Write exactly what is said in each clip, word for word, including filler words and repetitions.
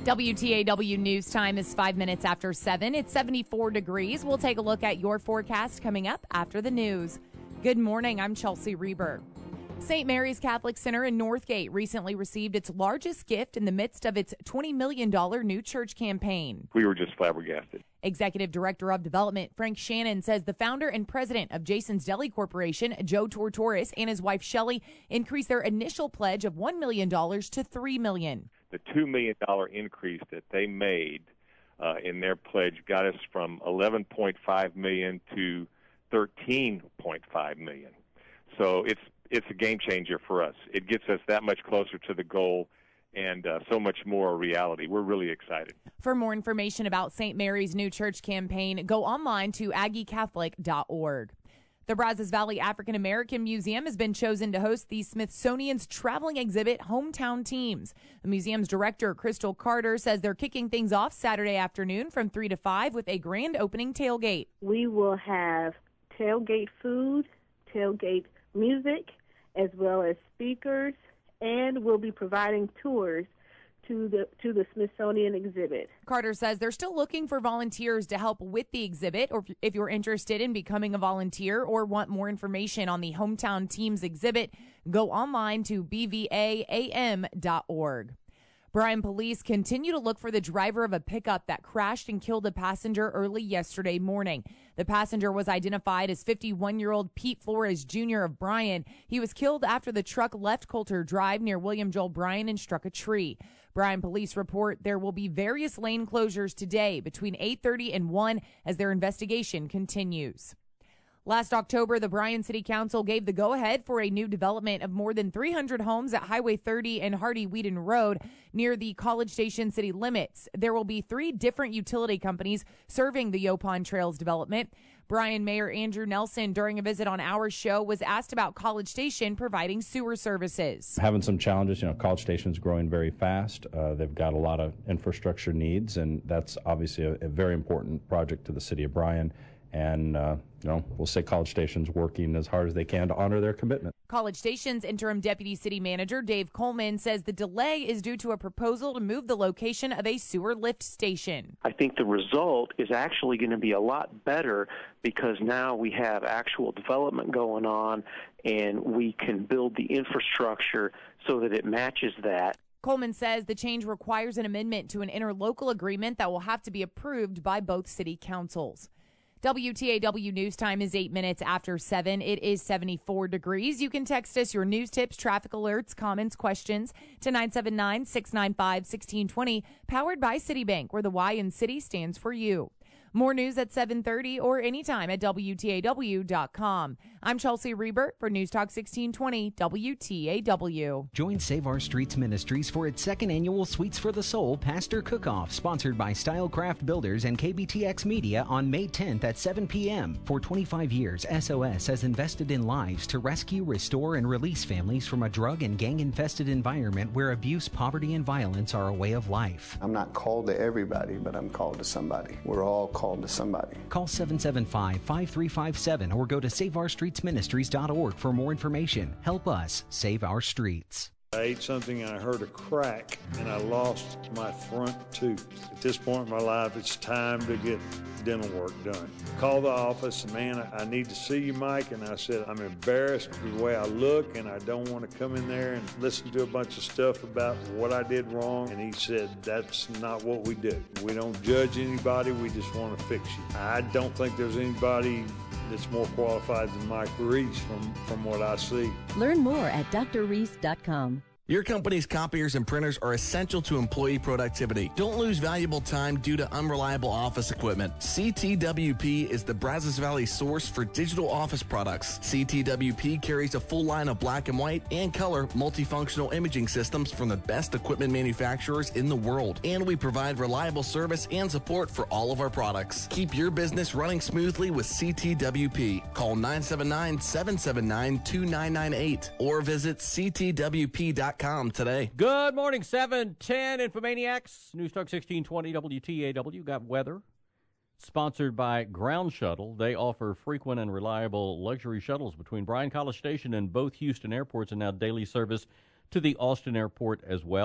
W T A W News Time is five minutes after seven. It's seventy-four degrees. We'll take a look at your forecast coming up after the news. Good morning. I'm Chelsea Reber. Saint Mary's Catholic Center in Northgate recently received its largest gift in the midst of its twenty million dollars new church campaign. We were just flabbergasted. Executive Director of Development Frank Shannon says the founder and president of Jason's Deli Corporation, Joe Tortoris, and his wife Shelley increased their initial pledge of one million dollars to three million dollars. The two million dollars increase that they made uh, in their pledge got us from eleven point five million dollars to thirteen point five million dollars. So it's it's a game changer for us. It gets us that much closer to the goal and uh, so much more a reality. We're really excited. For more information about Saint Mary's new church campaign, go online to aggie catholic dot org. The Brazos Valley African American Museum has been chosen to host the Smithsonian's traveling exhibit, Hometown Teams. The museum's director, Crystal Carter, says they're kicking things off Saturday afternoon from three to five with a grand opening tailgate. We will have tailgate food, tailgate music, as well as speakers, and we'll be providing tours to the to the Smithsonian exhibit. Carter says they're still looking for volunteers to help with the exhibit, or if you're interested in becoming a volunteer or want more information on the Hometown Teams exhibit, go online to b v a a m dot org. Bryan police continue to look for the driver of a pickup that crashed and killed a passenger early yesterday morning. The passenger was identified as fifty-one-year-old Pete Flores Junior of Bryan. He was killed after the truck left Coulter Drive near William Joel Bryan and struck a tree. Bryan police report there will be various lane closures today between eight thirty and one as their investigation continues. Last October, the Bryan City Council gave the go-ahead for a new development of more than three hundred homes at Highway thirty and Hardy-Whedon Road near the College Station city limits. There will be three different utility companies serving the Yopon Trails development. Bryan Mayor Andrew Nelson, during a visit on our show, was asked about College Station providing sewer services. Having some challenges, you know, College Station's growing very fast. Uh, they've got a lot of infrastructure needs, and that's obviously a, a very important project to the city of Bryan. And, uh, you know, we'll say College Station's working as hard as they can to honor their commitment. College Station's interim deputy city manager, Dave Coleman, says the delay is due to a proposal to move the location of a sewer lift station. I think the result is actually going to be a lot better because now we have actual development going on and we can build the infrastructure so that it matches that. Coleman says the change requires an amendment to an interlocal agreement that will have to be approved by both city councils. W T A W News Time is eight minutes after seven. It is seventy-four degrees. You can text us your news tips, traffic alerts, comments, questions to nine seven nine, six nine five, one six two zero, powered by Citibank, where the Y in City stands for you. More news at seven thirty or anytime at W T A W dot com. I'm Chelsea Reber for News Talk sixteen twenty W T A W. Join Save Our Streets Ministries for its second annual Sweets for the Soul Pastor Cook-Off, sponsored by Stylecraft Builders and K B T X Media on May tenth at seven p.m. For twenty-five years, S O S has invested in lives to rescue, restore, and release families from a drug and gang-infested environment where abuse, poverty, and violence are a way of life. I'm not called to everybody, but I'm called to somebody. We're all called to somebody. Call seven seven five, five three five seven or go to save our streets ministries dot org for more information. Help us save our streets. I ate something and I heard a crack and I lost my front tooth. At this point in my life, it's time to get dental work done. Called the office and, man, I need to see you, Mike. And I said, I'm embarrassed with the way I look and I don't want to come in there and listen to a bunch of stuff about what I did wrong. And he said, that's not what we do. We don't judge anybody. We just want to fix you. I don't think there's anybody that's more qualified than Mike Reese from, from what I see. Learn more at d r reese dot com. Your company's copiers and printers are essential to employee productivity. Don't lose valuable time due to unreliable office equipment. C T W P is the Brazos Valley source for digital office products. C T W P carries a full line of black and white and color multifunctional imaging systems from the best equipment manufacturers in the world. And we provide reliable service and support for all of our products. Keep your business running smoothly with C T W P. Call nine seven nine, seven seven nine, two nine nine eight or visit c t w p dot com today. Good morning, seven ten Infomaniacs. News Talk sixteen twenty W T A W. Got weather. Sponsored by Ground Shuttle. They offer frequent and reliable luxury shuttles between Bryan College Station and both Houston airports, and now daily service to the Austin airport as well.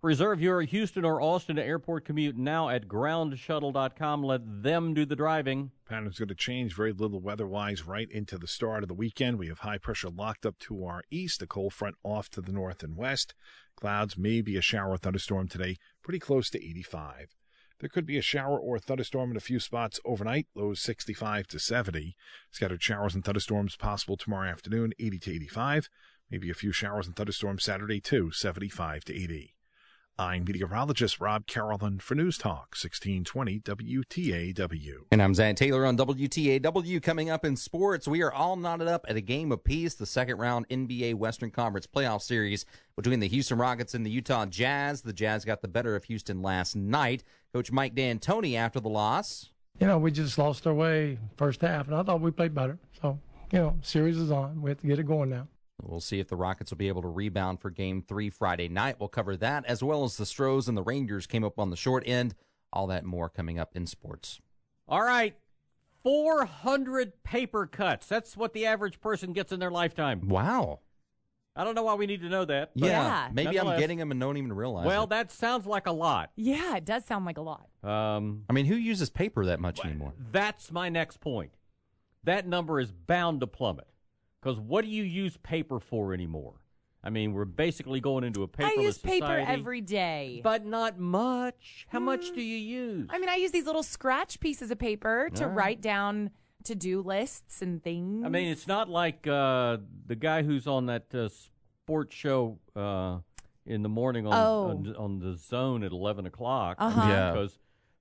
Reserve your Houston or Austin to airport commute now at ground shuttle dot com. Let them do the driving. Pattern's going to change very little weather-wise right into the start of the weekend. We have high pressure locked up to our east, a cold front off to the north and west. Clouds, maybe a shower or thunderstorm today, pretty close to eighty-five. There could be a shower or thunderstorm in a few spots overnight, lows sixty-five to seventy. Scattered showers and thunderstorms possible tomorrow afternoon, eighty to eighty-five. Maybe a few showers and thunderstorms Saturday too, seventy-five to eighty. I'm meteorologist Rob Carolyn for News Talk sixteen twenty W T A W. And I'm Zach Taylor on W T A W. Coming up in sports, we are all knotted up at a game apiece, the second round N B A Western Conference playoff series between the Houston Rockets and the Utah Jazz. The Jazz got the better of Houston last night. Coach Mike D'Antoni after the loss. You know, we just lost our way first half, and I thought we played better. So, you know, series is on. We have to get it going now. We'll see if the Rockets will be able to rebound for Game three Friday night. We'll cover that, as well as the Stros and the Rangers came up on the short end. All that and more coming up in sports. All right, four hundred paper cuts. That's what the average person gets in their lifetime. Wow. I don't know why we need to know that. But yeah, maybe I'm getting them and don't even realize Well, it. that sounds like a lot. Yeah, it does sound like a lot. Um, I mean, who uses paper that much anymore? That's my next point. That number is bound to plummet. Because what do you use paper for anymore? I mean, we're basically going into a paperless I use paper society, every day. but not much. How mm. much do you use? I mean, I use these little scratch pieces of paper to right. write down to-do lists and things. I mean, it's not like uh, the guy who's on that uh, sports show uh, in the morning on, oh. on on the Zone at eleven o'clock. Uh-huh. Yeah. Because,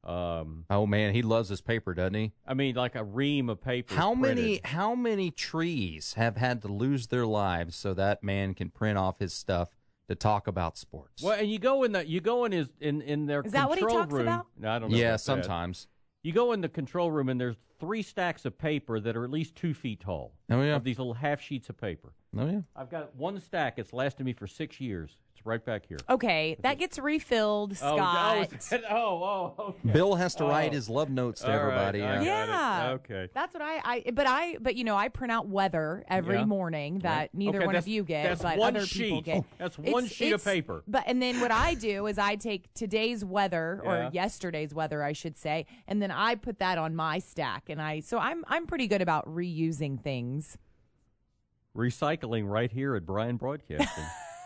um, oh, man, he loves his paper, doesn't he? I mean, like a ream of paper. How printed. many how many trees have had to lose their lives so that man can print off his stuff to talk about sports? Well, and you go in the you go in his in, in their Is control that what he talks room. about? No, I don't know. Yeah, about sometimes. That. You go in the control room and there's three stacks of paper that are at least two feet tall. Oh yeah. Of these little half sheets of paper. Oh yeah. I've got one stack. It's lasted me for six years. It's right back here. Okay, that gets refilled, Oh, Scott. oh, oh, oh, okay. Bill has to Oh. write his love notes to All right, everybody. I yeah. got Yeah. it. Okay. That's what I, I, but I, but you know, I print out weather every Yeah. morning that Right. neither Okay, one that's- of you get, that's but one other sheet. people get. That's one It's- sheet of it's- paper. But and then what I do is I take today's weather or Yeah. yesterday's weather, I should say, and then I put that on my stack, and I so I'm I'm pretty good about reusing things. Recycling right here at Bryan Broadcasting.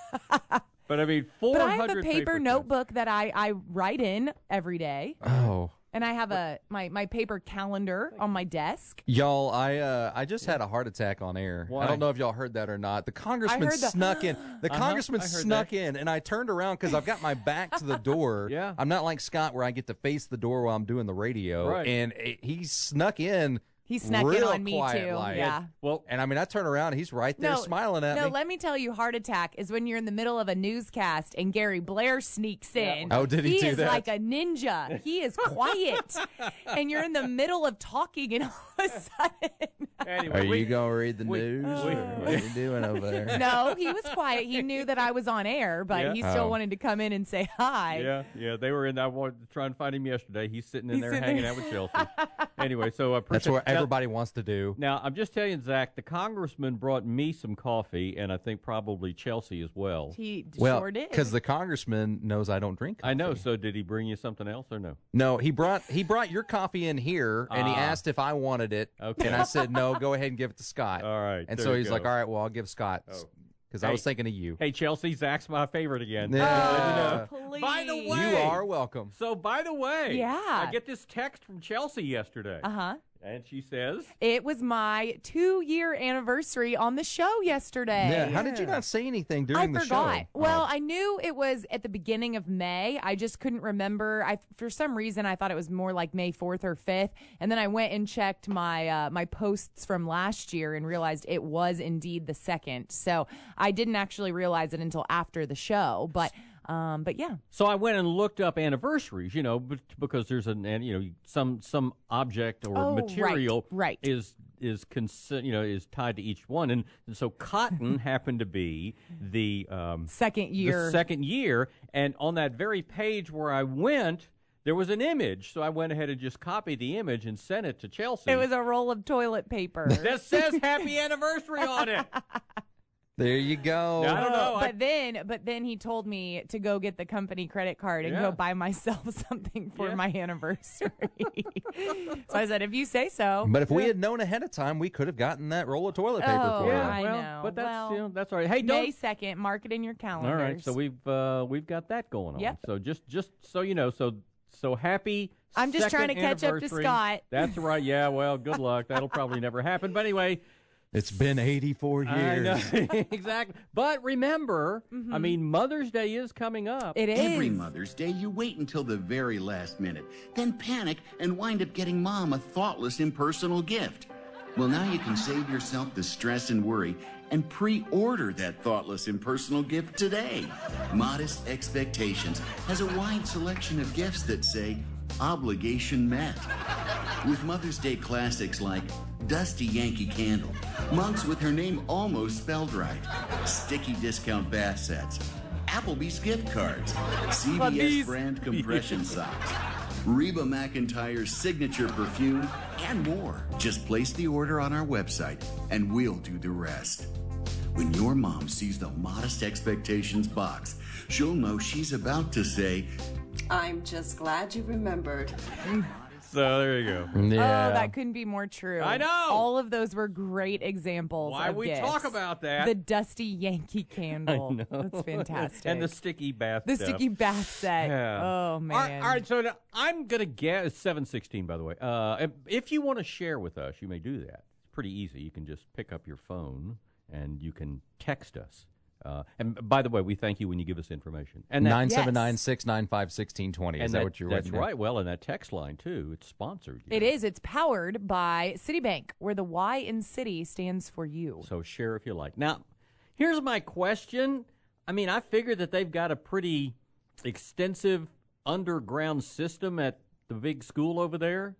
But I mean, four But I hundred have a paper, paper notebook that I I write in every day. Oh. And I have a my, my paper calendar on my desk. Y'all, I uh, I just had a heart attack on air. Why? I don't know if y'all heard that or not. The congressman heard the- snuck in. The Uh-huh, congressman I heard snuck that. in, and I turned around because I've got my back to the door. Yeah. I'm not like Scott where I get to face the door while I'm doing the radio. Right. And it, he snuck in. He snuck in real on me quiet, too. like. Yeah. Well, And I mean, I turn around, and he's right there No, smiling at no, me. let me tell you, heart attack is when you're in the middle of a newscast and Gary Blair sneaks in. Oh, did he He do is that? like a ninja. He is quiet, and you're in the middle of talking, and all of a sudden, anyway, Are we, you going to read the we- news? we- or what are you doing over there? no, he was quiet. He knew that I was on air, but Yeah. he still Oh. wanted to come in and say hi. Yeah, yeah, they were in. I wanted to try and find him yesterday. He's sitting in He's there sitting hanging there. out with Chelsea. Anyway, so I That's appreciate what now- everybody wants to do. Now, I'm just telling you, Zach, the congressman brought me some coffee, and I think probably Chelsea as well. He d- Well, sure did. because the congressman knows I don't drink coffee. I know. So did he bring you something else or no? No, he brought he brought your coffee in here, and he Ah. asked if I wanted it. Okay. And I said, no, go ahead and give it to Scott. All right. And there so you he's like, go. all right, well, I'll give Scott. Oh. Because I Hey. was thinking of you. Hey, Chelsea, Zach's my favorite again. Yeah. Oh, please. By the way, You are welcome. So, by the way, Yeah. I get this text from Chelsea yesterday, Uh huh. and she says, It was my two-year anniversary on the show yesterday. Yeah. How did you not say anything during I the forgot. show? Well, Oh. I knew it was at the beginning of May. I just couldn't remember. I for some reason I thought it was more like May fourth or fifth, and then I went and checked my uh, my posts from last year and realized it was indeed the second. So I didn't actually realize it until after the show, but. Um, but yeah, so I went and looked up anniversaries, you know, but because there's an, and, you know, some some object or Oh, right, material right. is is consi- you know is tied to each one, and, and so cotton happened to be the um, second year. the second year, and on that very page where I went, there was an image, so I went ahead and just copied the image and sent it to Chelsea. It was a roll of toilet paper. that says "Happy Anniversary" on it. There you go. I don't know. But I, then, but then he told me to go get the company credit card and Yeah. go buy myself something for Yeah. my anniversary. So I said, if you say so. But if we had known ahead of time, we could have gotten that roll of toilet paper Oh, for you. I well, know. but that's Well, you know, that's all right. Hey, May don't. second, mark it in your calendars. All right, so we've uh, we've got that going on. Yep. So just just so you know, so so happy. I'm just trying second to catch up to anniversary. Scott. That's right. Yeah. Well, good luck. That'll probably never happen. But anyway. It's been eighty-four I know. years. Exactly. But remember, Mm-hmm. I mean, Mother's Day is coming up. It is. Every Mother's Day, you wait until the very last minute, then panic and wind up getting Mom a thoughtless, impersonal gift. Well, now you can save yourself the stress and worry and pre-order that thoughtless, impersonal gift today. Modest Expectations has a wide selection of gifts that say, obligation met. With Mother's Day classics like Dusty Yankee Candle, mugs with her name almost spelled right, sticky discount bath sets, Applebee's gift cards, C V S brand compression socks, Reba McEntire's signature perfume, and more. Just place the order on our website and we'll do the rest. When your mom sees the Modest Expectations box, she'll know she's about to say, I'm just glad you remembered. So there you go. Yeah. Oh, that couldn't be more true. I know. All of those were great examples. Why of we gifts. talk about that? The Dusty Yankee Candle. I know. That's fantastic. And the sticky bath. The stuff. sticky bath set. Yeah. Oh man. All right, all right, so now I'm gonna guess seven sixteen. By the way, uh, if, if you want to share with us, you may do that. It's pretty easy. You can just pick up your phone and you can text us. Uh, and by the way, we thank you when you give us information. And that, nine seven nine, six nine five, one six two zero. Is and that, what you're That's writing right. down? Well, and that text line too. It's sponsored. you It know. is. It's powered by Citibank, where the Y in City stands for you. So share if you like. Now, here's my question. I mean, I figure that they've got a pretty extensive underground system at the big school over there.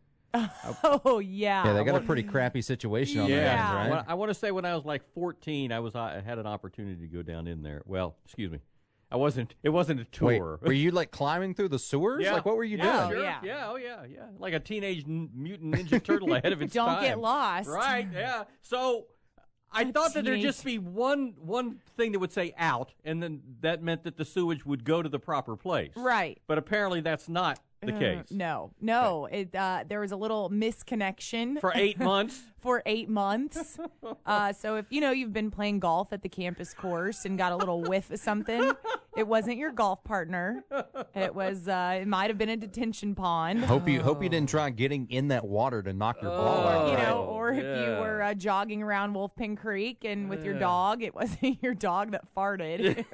Oh yeah. Yeah, they got a pretty crappy situation on their Yeah. hands, right? Well, I want to say when I was like fourteen, I was I had an opportunity to go down in there. Well, excuse me, I wasn't. It wasn't a Wait, tour. were you like climbing through the sewers? Yeah. Like, what were you yeah, doing? Sure. Yeah. yeah, oh yeah, yeah, like a teenage n- mutant ninja turtle ahead of its Don't time. get lost. Right? Yeah. So I A thought that there'd teenage- just be one one thing that would say out, and then that meant that the sewage would go to the proper place. Right. But apparently that's not the Uh, case. No, no. It uh, there was a little misconnection For eight months. for eight months. Uh, so if you know you've been playing golf at the campus course and got a little whiff of something, it wasn't your golf partner. It was. Uh, it might have been a detention pond. Hope you hope you didn't try getting in that water to knock your ball out. You Oh, know, or if you yeah. were uh, jogging around Wolfpen Creek and with your dog, it wasn't your dog that farted.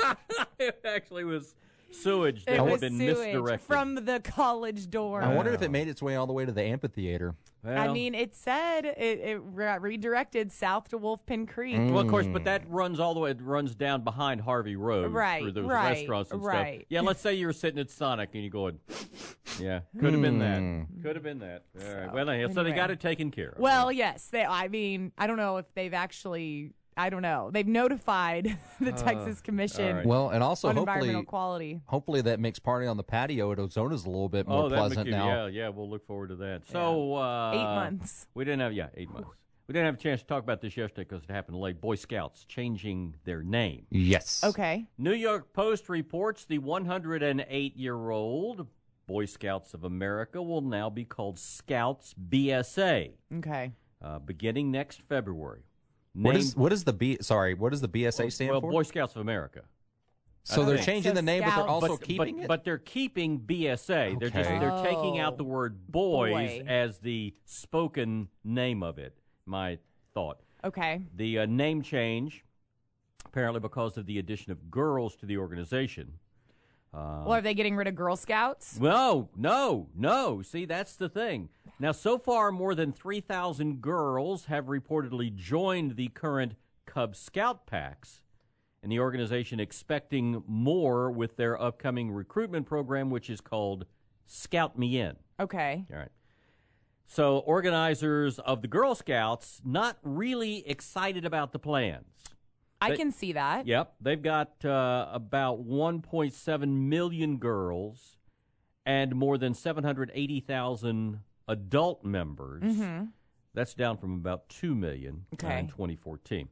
It actually was sewage that It had was been sewage misdirected. from the college dorm. I wonder if it made its way all the way to the amphitheater. Well, I mean, it said it, it got redirected south to Wolfpen Creek. well, of course, but that runs all the way. It runs down behind Harvey Road Right, through those right, restaurants and right. stuff. Yeah, let's say you were sitting at Sonic and you're going, yeah, could have been Hmm. that. Could have been that. All right. Well, anyhow, so they anyway. got it taken care of. Well, yes. They, I mean, I don't know if they've actually. I don't know. They've notified the Texas Commission all right. Well, and also on hopefully, environmental quality. hopefully that makes partying on the patio at Ozona's a little bit more oh, that pleasant McHugh, now. Yeah, yeah, we'll look forward to that. So uh, Eight months. We didn't have yeah eight months. We didn't have a chance to talk about this yesterday because it happened late. Boy Scouts changing their name. Yes. Okay. New York Post reports the one hundred eight-year-old Boy Scouts of America will now be called Scouts B S A, Okay. uh, beginning next February. What Named- is what is the B? Sorry, what does the B S A stand well, for? Boy Scouts of America. so I they're think. changing So the name, but they're Scouts- also but, keeping but, it. but they're keeping B S A. They're just Okay. they're taking out Oh. the word boys Boy. as the spoken name of it. My thought. Okay. The uh, name change, apparently because of the addition of girls to the organization. Uh, Well, are they getting rid of Girl Scouts? No, no, no. See, that's the thing. Now, so far, more than three thousand girls have reportedly joined the current Cub Scout packs, and the organization expecting more with their upcoming recruitment program, which is called Scout Me In. Okay. All right. So, organizers of the Girl Scouts not really excited about the plans. I They- can see that. Yep, they've got uh, about one point seven million girls and more than seven hundred eighty thousand adult members. Mm-hmm. That's down from about two million uh, Okay. in twenty fourteen.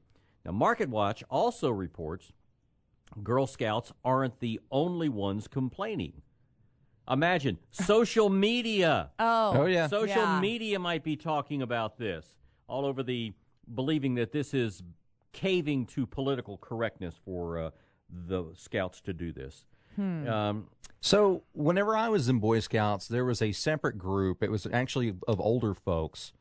Now, MarketWatch also reports Girl Scouts aren't the only ones complaining. Imagine social media. Oh, oh yeah. Social yeah. media might be talking about this all over the, believing that this is caving to political correctness for uh, the Scouts to do this. Hmm. Um, so whenever I was in Boy Scouts, there was a separate group. It was actually of older folks,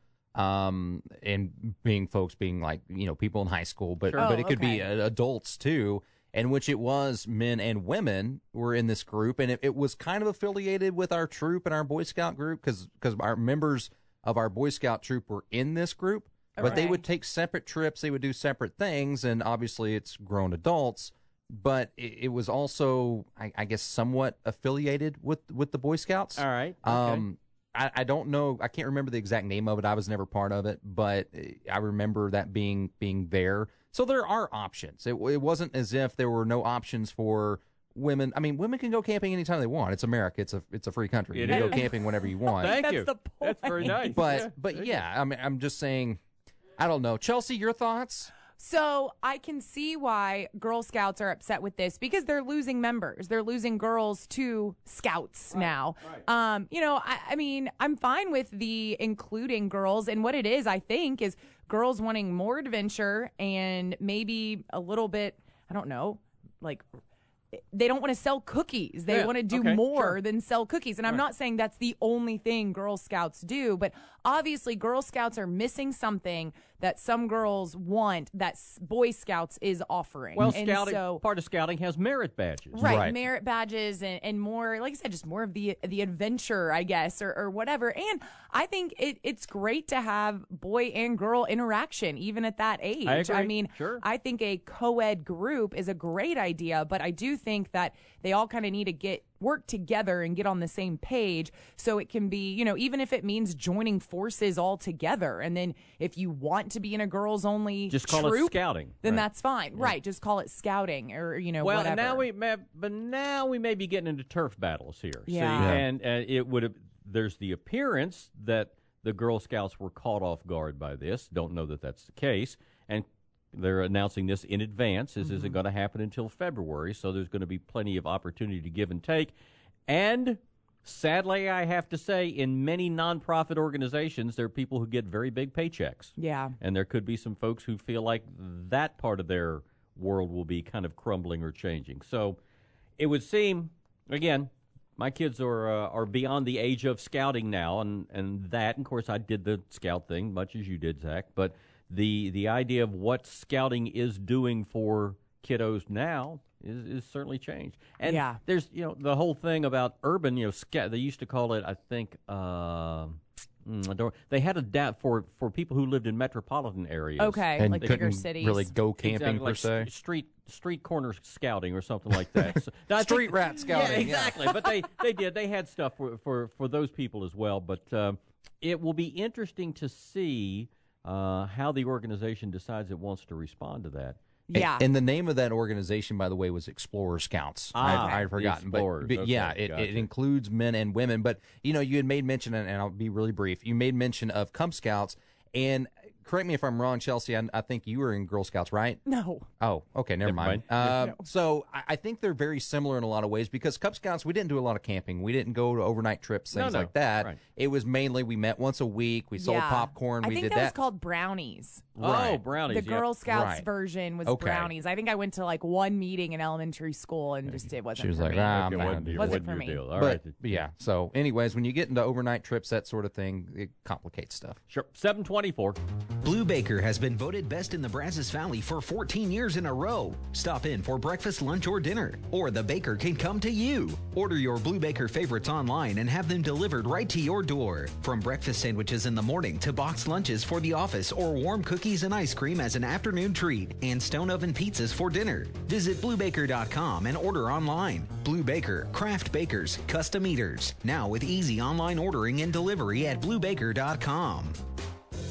um, and being folks being like, you know, people in high school, but Sure. but Oh, it could be okay. uh, adults too. In which it was men and women were in this group, and it, it was kind of affiliated with our troop and our Boy Scout group because because our members of our Boy Scout troop were in this group, but they Okay. would take separate trips, they would do separate things, and obviously it's grown adults, but it, it was also, I, I guess, somewhat affiliated with, with the Boy Scouts. all right. Okay. Um, I, I don't know, I can't remember the exact name of it. I was never part of it, but I remember that being being there. So there are options. It, it wasn't as if there were no options for women. I mean, women can go camping anytime they want. It's America. It's a it's a free country. It you can is. go camping whenever you want. Thank That's you. the point. That's very nice. But Yeah. but yeah, I mean, I'm just saying. I don't know, Chelsea. Your thoughts? So I can see why Girl Scouts are upset with this because they're losing members. They're losing girls to Scouts now. Um, you know, I, I mean, I'm fine with the including girls. And what it is, I think, is girls wanting more adventure and maybe a little bit, I don't know, like they don't want to sell cookies. They Yeah, want to do okay, more sure. than sell cookies. And I'm Right. not saying that's the only thing Girl Scouts do, but obviously Girl Scouts are missing something that some girls want that s- Boy Scouts is offering. Well, and scouting, so, part of scouting has merit badges. right, Right. merit badges and, and more, like I said, just more of the the adventure, I guess, or, or whatever. And I think it, it's great to have boy and girl interaction, even at that age. I agree. mean, Sure. I think a co-ed group is a great idea, but I do think that they all kind of need to get work together and get on the same page so it can be, you know, even if it means joining forces all together. And then if you want to be in a girls only Just call it troop, scouting. then Right. that's fine. Right. Just call it scouting or, you know, Well, whatever. and now we may, but now we may be getting into turf battles here. See, Yeah. Yeah. and uh, it would there's the appearance that the Girl Scouts were caught off guard by this. Don't know that that's the case, and they're announcing this in advance. This Mm-hmm. isn't going to happen until February, so there's going to be plenty of opportunity to give and take. And sadly, I have to say, in many nonprofit organizations, there are people who get very big paychecks. Yeah. And there could be some folks who feel like that part of their world will be kind of crumbling or changing. So it would seem, again, my kids are uh, are beyond the age of scouting now, and, and that, and of course, I did the scout thing, much as you did, Zach, but the the idea of what scouting is doing for kiddos now is, is certainly changed. And Yeah. there's, you know, the whole thing about urban, you know, scout, they used to call it, I think, uh, mm, I don't, they had a da- for for people who lived in metropolitan areas. Okay, And like bigger couldn't cities. really go camping Exactly, per like se. st- street street corner scouting or something like that. So, I think- Street rat scouting, Yeah, yeah. exactly. But they, they did. They had stuff for for, for those people as well. But um, it will be interesting to see uh, how the organization decides it wants to respond to that. Yeah. And, and the name of that organization, by the way, was Explorer Scouts. Ah, I'd, I'd the forgotten. But, Explorers. but Okay, yeah, it, gotcha. it includes men and women. But, you know, you had made mention, and, and I'll be really brief, you made mention of Cub Scouts. And correct me if I'm wrong, Chelsea, I, I think you were in Girl Scouts, right? No. Oh, okay, never, Never mind. mind. Uh, So I, I think they're very similar in a lot of ways because Cub Scouts, we didn't do a lot of camping. We didn't go to overnight trips, No, things no, like that. right. It was mainly we met once a week. We sold Yeah. popcorn. I we think did that, that. was called brownies. Oh, Right. brownies. The Girl yep. Scouts Right. version was Okay. brownies. I think I went to like one meeting in elementary school and just it wasn't She was for like, me. ah, Okay, I'm not wasn't gonna do your- Wasn't wasn't for your me. deal. All but, right. but yeah. So, anyways, when you get into overnight trips, that sort of thing, it complicates stuff. Sure. seven twenty-four. Blue Baker has been voted best in the Brazos Valley for fourteen years in a row. Stop in for breakfast, lunch, or dinner, or the baker can come to you. Order your Blue Baker favorites online and have them delivered right to your door. From breakfast sandwiches in the morning to boxed lunches for the office or warm cookies and ice cream as an afternoon treat and stone oven pizzas for dinner. Visit blue baker dot com and order online. Blue Baker, craft bakers, custom eaters. Now with easy online ordering and delivery at blue baker dot com.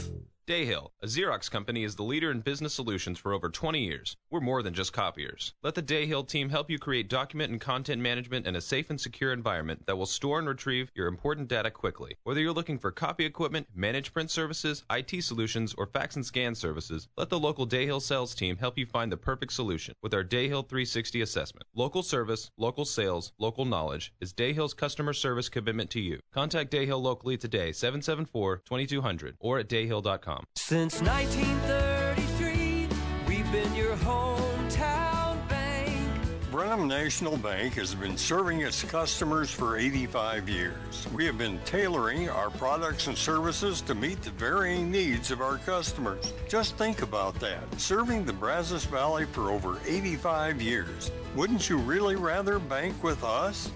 Dayhill, a Xerox company, is the leader in business solutions for over twenty years. We're more than just copiers. Let the Dayhill team help you create document and content management in a safe and secure environment that will store and retrieve your important data quickly. Whether you're looking for copy equipment, managed print services, I T solutions, or fax and scan services, let the local Dayhill sales team help you find the perfect solution with our Dayhill three sixty assessment. Local service, local sales, local knowledge is Dayhill's customer service commitment to you. Contact Dayhill locally today, seven seven four, two two zero zero, or at dayhill dot com. Since nineteen thirty-three, we've been your hometown bank. Brenham National Bank has been serving its customers for eighty-five years. We have been tailoring our products and services to meet the varying needs of our customers. Just think about that, serving the Brazos Valley for over eighty-five years. Wouldn't you really rather bank with us?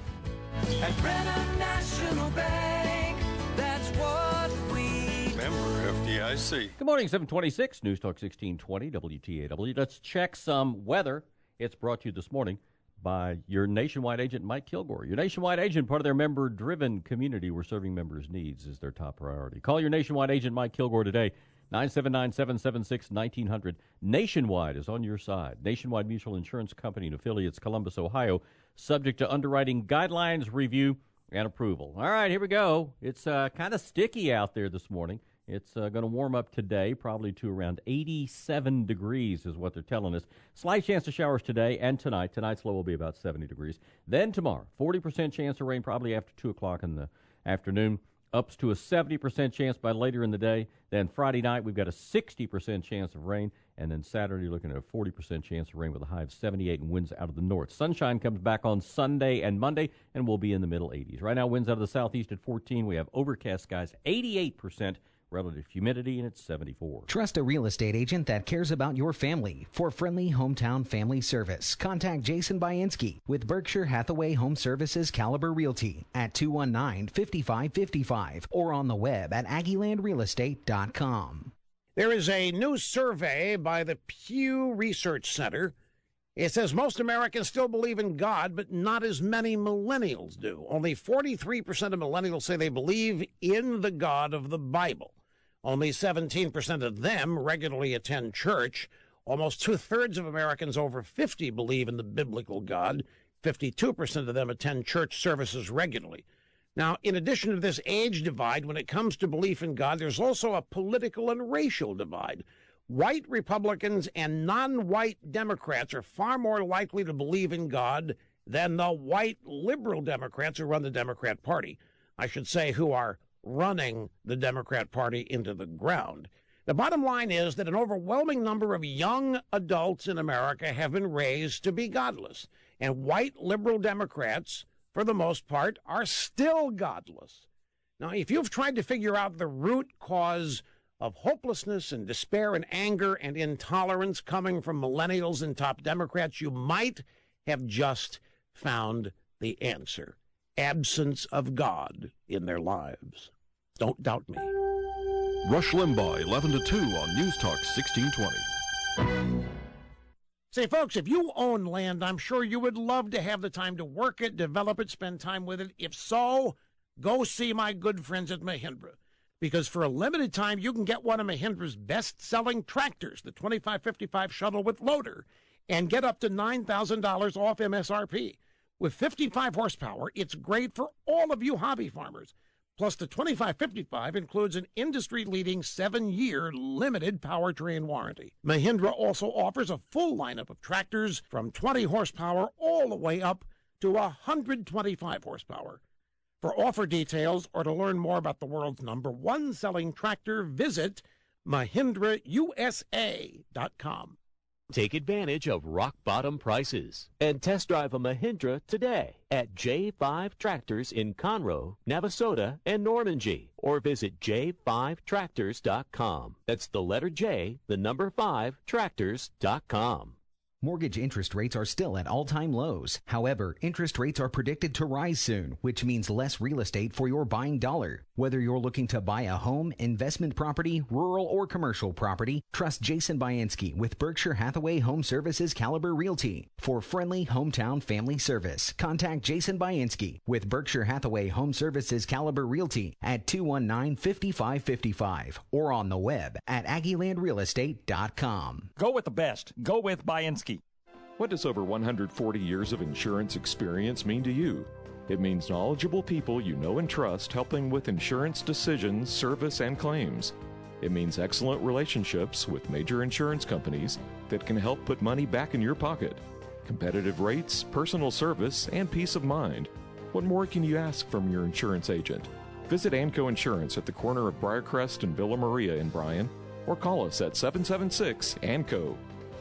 At Brenham National Bank, that's what we Member F D I C. Good morning, seven twenty-six, News Talk sixteen twenty, W T A W. Let's check some weather. It's brought to you this morning by your Nationwide agent, Mike Kilgore. Your Nationwide agent, part of their member-driven community where serving members' needs is their top priority. Call your Nationwide agent, Mike Kilgore, today, nine seven nine, seven seven six, one nine zero zero. Nationwide is on your side. Nationwide Mutual Insurance Company and affiliates, Columbus, Ohio, subject to underwriting guidelines, review, and approval. All right, here we go. It's uh, kind of sticky out there this morning. It's uh, going to warm up today, probably to around eighty-seven degrees is what they're telling us. Slight chance of showers today and tonight. Tonight's low will be about seventy degrees. Then tomorrow, forty percent chance of rain probably after two o'clock in the afternoon. Ups to a seventy percent chance by later in the day. Then Friday night, we've got a sixty percent chance of rain. And then Saturday, looking at a forty percent chance of rain with a high of seventy-eight and winds out of the north. Sunshine comes back on Sunday and Monday, and we'll be in the middle eighties. Right now, winds out of the southeast at fourteen. We have overcast skies, eighty-eight percent. Relative humidity, and it's seventy-four. Trust a real estate agent that cares about your family. For friendly hometown family service, contact Jason Bainski with Berkshire Hathaway Home Services Caliber Realty at two one nine, five five five five or on the web at aggie land real estate dot com. There is a new survey by the Pew Research Center. It says most Americans still believe in God, but not as many millennials do. Only forty-three percent of millennials say they believe in the God of the Bible. Only seventeen percent of them regularly attend church. Almost two-thirds of Americans over fifty believe in the biblical God. fifty-two percent of them attend church services regularly. Now, in addition to this age divide, when it comes to belief in God, there's also a political and racial divide. White Republicans and non-white Democrats are far more likely to believe in God than the white liberal Democrats who run the Democrat Party. I should say who are running the Democrat Party into the ground. The bottom line is that an overwhelming number of young adults in America have been raised to be godless, and white liberal Democrats, for the most part, are still godless. Now, if you've tried to figure out the root cause of hopelessness and despair and anger and intolerance coming from millennials and top Democrats, you might have just found the answer. Absence of God in their lives. Don't doubt me. Rush Limbaugh, eleven to two on News Talk sixteen twenty. Say, folks, if you own land, I'm sure you would love to have the time to work it, develop it, spend time with it. If so, go see my good friends at Mahindra. Because for a limited time, you can get one of Mahindra's best-selling tractors, the twenty-five fifty-five Shuttle with loader, and get up to nine thousand dollars off M S R P. With fifty-five horsepower, it's great for all of you hobby farmers. Plus, the twenty-five fifty-five includes an industry-leading seven-year limited powertrain warranty. Mahindra also offers a full lineup of tractors from twenty horsepower all the way up to one hundred twenty-five horsepower. For offer details or to learn more about the world's number one selling tractor, visit mahindra u s a dot com. Take advantage of rock-bottom prices and test drive a Mahindra today at J five Tractors in Conroe, Navasota, and Normandy, or visit j five tractors dot com. That's the letter J, the number five, tractors dot com. Mortgage interest rates are still at all-time lows. However, interest rates are predicted to rise soon, which means less real estate for your buying dollar. Whether you're looking to buy a home, investment property, rural or commercial property, trust Jason Bainski with Berkshire Hathaway Home Services Caliber Realty. For friendly hometown family service, contact Jason Bainski with Berkshire Hathaway Home Services Caliber Realty at two one nine, five five five five or on the web at Aggie Land Real Estate dot com. Go with the best. Go with Bainski. What does over one hundred forty years of insurance experience mean to you? It means knowledgeable people you know and trust helping with insurance decisions, service, and claims. It means excellent relationships with major insurance companies that can help put money back in your pocket. Competitive rates, personal service, and peace of mind. What more can you ask from your insurance agent? Visit Anco Insurance at the corner of Briarcrest and Villa Maria in Bryan, or call us at seven seven six A N C O.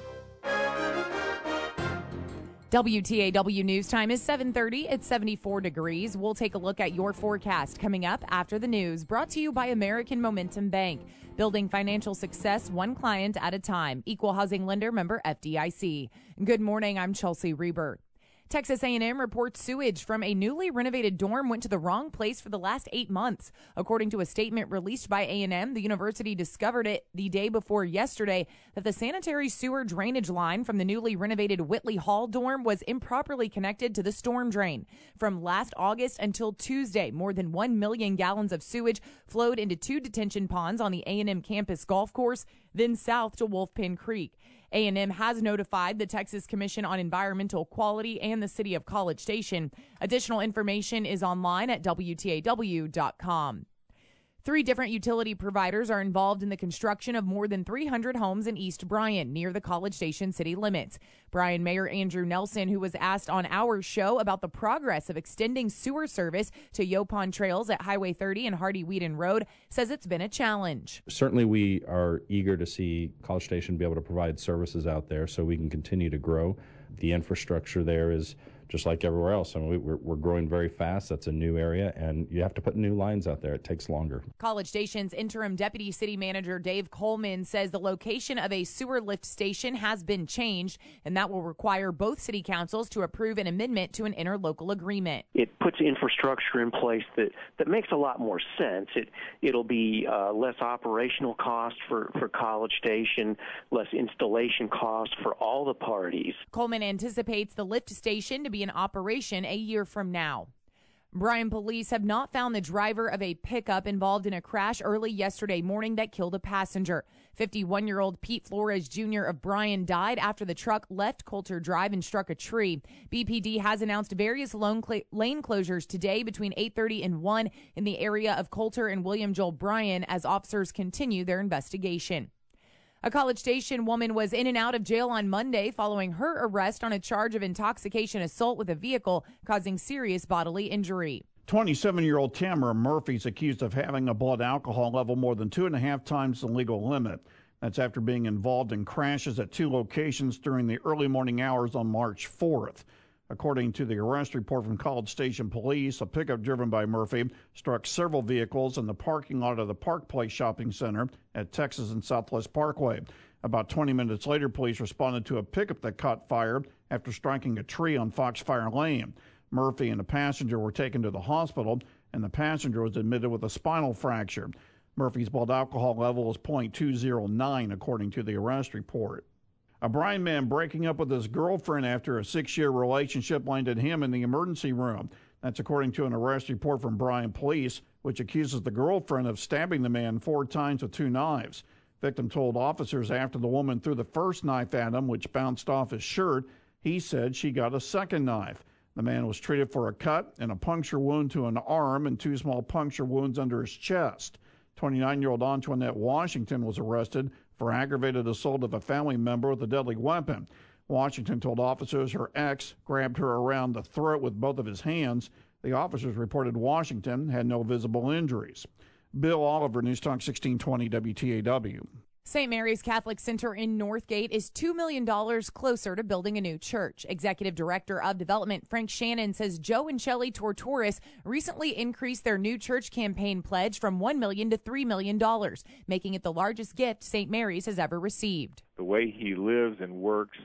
W T A W News Time is seven thirty. It's seventy-four degrees. We'll take a look at your forecast coming up after the news. Brought to you by American Momentum Bank. Building financial success one client at a time. Equal housing lender, member F D I C. Good morning. I'm Chelsea Reber. Texas A and M reports sewage from a newly renovated dorm went to the wrong place for the last eight months. According to a statement released by A and M, the university discovered it the day before yesterday that the sanitary sewer drainage line from the newly renovated Whitley Hall dorm was improperly connected to the storm drain. From last August until Tuesday, more than one million gallons of sewage flowed into two detention ponds on the A and M campus golf course, then south to Wolf Pen Creek. A and M has notified the Texas Commission on Environmental Quality and the City of College Station. Additional information is online at W T A W dot com. Three different utility providers are involved in the construction of more than three hundred homes in East Bryan, near the College Station city limits. Bryan Mayor Andrew Nelson, who was asked on our show about the progress of extending sewer service to Yopon Trails at Highway thirty and Hardy-Wheaton Road, says it's been a challenge. Certainly we are eager to see College Station be able to provide services out there so we can continue to grow. The infrastructure there is just like everywhere else. I mean, we're, we're growing very fast. That's a new area, and you have to put new lines out there. It takes longer. College Station's interim deputy city manager Dave Coleman says the location of a sewer lift station has been changed, and that will require both city councils to approve an amendment to an interlocal agreement. It puts infrastructure in place that, that makes a lot more sense. It, it'll be uh, less operational cost for, for College Station, less installation cost for all the parties. Coleman anticipates the lift station to be in operation a year from now. Bryan police have not found the driver of a pickup involved in a crash early yesterday morning that killed a passenger. fifty-one-year-old Pete Flores Junior of Bryan died after the truck left Coulter Drive and struck a tree. B P D has announced various lane closures today between eight thirty and one in the area of Coulter and William Joel Bryan as officers continue their investigation. A College Station woman was in and out of jail on Monday following her arrest on a charge of intoxication assault with a vehicle causing serious bodily injury. twenty-seven-year-old Tamara Murphy is accused of having a blood alcohol level more than two and a half times the legal limit. That's after being involved in crashes at two locations during the early morning hours on March fourth. According to the arrest report from College Station Police, a pickup driven by Murphy struck several vehicles in the parking lot of the Park Place Shopping Center at Texas and Southwest Parkway. About twenty minutes later, police responded to a pickup that caught fire after striking a tree on Foxfire Lane. Murphy and a passenger were taken to the hospital, and the passenger was admitted with a spinal fracture. Murphy's blood alcohol level is point two zero nine, according to the arrest report. A Bryan man breaking up with his girlfriend after a six-year relationship landed him in the emergency room. That's according to an arrest report from Bryan Police, which accuses the girlfriend of stabbing the man four times with two knives. Victim told officers after the woman threw the first knife at him, which bounced off his shirt, he said she got a second knife. The man was treated for a cut and a puncture wound to an arm and two small puncture wounds under his chest. twenty-nine-year-old Antoinette Washington was arrested for aggravated assault of a family member with a deadly weapon. Washington told officers her ex grabbed her around the throat with both of his hands. The officers reported Washington had no visible injuries. Bill Oliver, News Talk sixteen twenty W T A W. Saint Mary's Catholic Center in Northgate is two million dollars closer to building a new church. Executive Director of Development Frank Shannon says Joe and Shelley Tortoris recently increased their new church campaign pledge from one million dollars to three million dollars, making it the largest gift Saint Mary's has ever received. The way he lives and works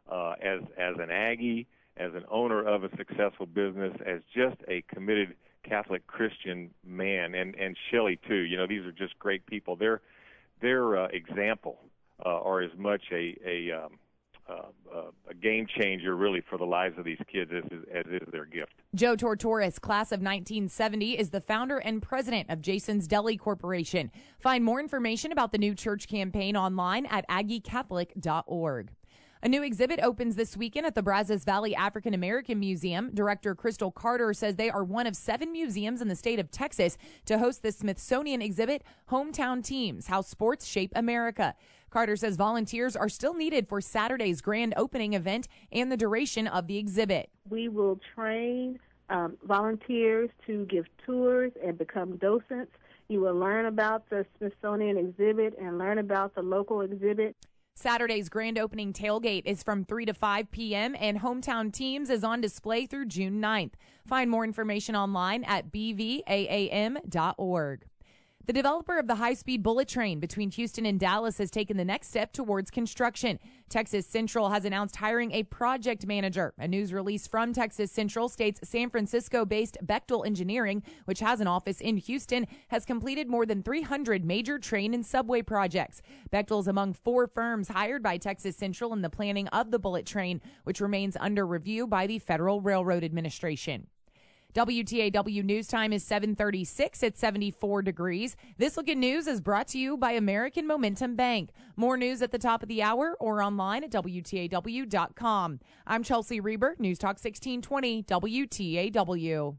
uh, as as an Aggie, as an owner of a successful business, as just a committed Catholic Christian man, and and Shelley too. You know, these are just great people. Their their uh, example uh, are as much a a, um, uh, uh, a game changer, really, for the lives of these kids as is, as is their gift. Joe Tortoris, class of nineteen seventy, is the founder and president of Jason's Deli Corporation. Find more information about the new church campaign online at aggie catholic dot org. A new exhibit opens this weekend at the Brazos Valley African American Museum. Director Crystal Carter says they are one of seven museums in the state of Texas to host the Smithsonian exhibit, Hometown Teams, How Sports Shape America. Carter says volunteers are still needed for Saturday's grand opening event and the duration of the exhibit. We will train um, volunteers to give tours and become docents. You will learn about the Smithsonian exhibit and learn about the local exhibit. Saturday's grand opening tailgate is from three to five p.m. and Hometown Teams is on display through June ninth. Find more information online at b v a a m dot org. The developer of the high-speed bullet train between Houston and Dallas has taken the next step towards construction. Texas Central has announced hiring a project manager. A news release from Texas Central states San Francisco-based Bechtel Engineering, which has an office in Houston, has completed more than three hundred major train and subway projects. Bechtel is among four firms hired by Texas Central in the planning of the bullet train, which remains under review by the Federal Railroad Administration. W T A W News Time is seven thirty-six at seventy-four degrees. This Look at News is brought to you by American Momentum Bank. More news at the top of the hour or online at W T A W dot com. I'm Chelsea Reber, News Talk sixteen twenty W T A W.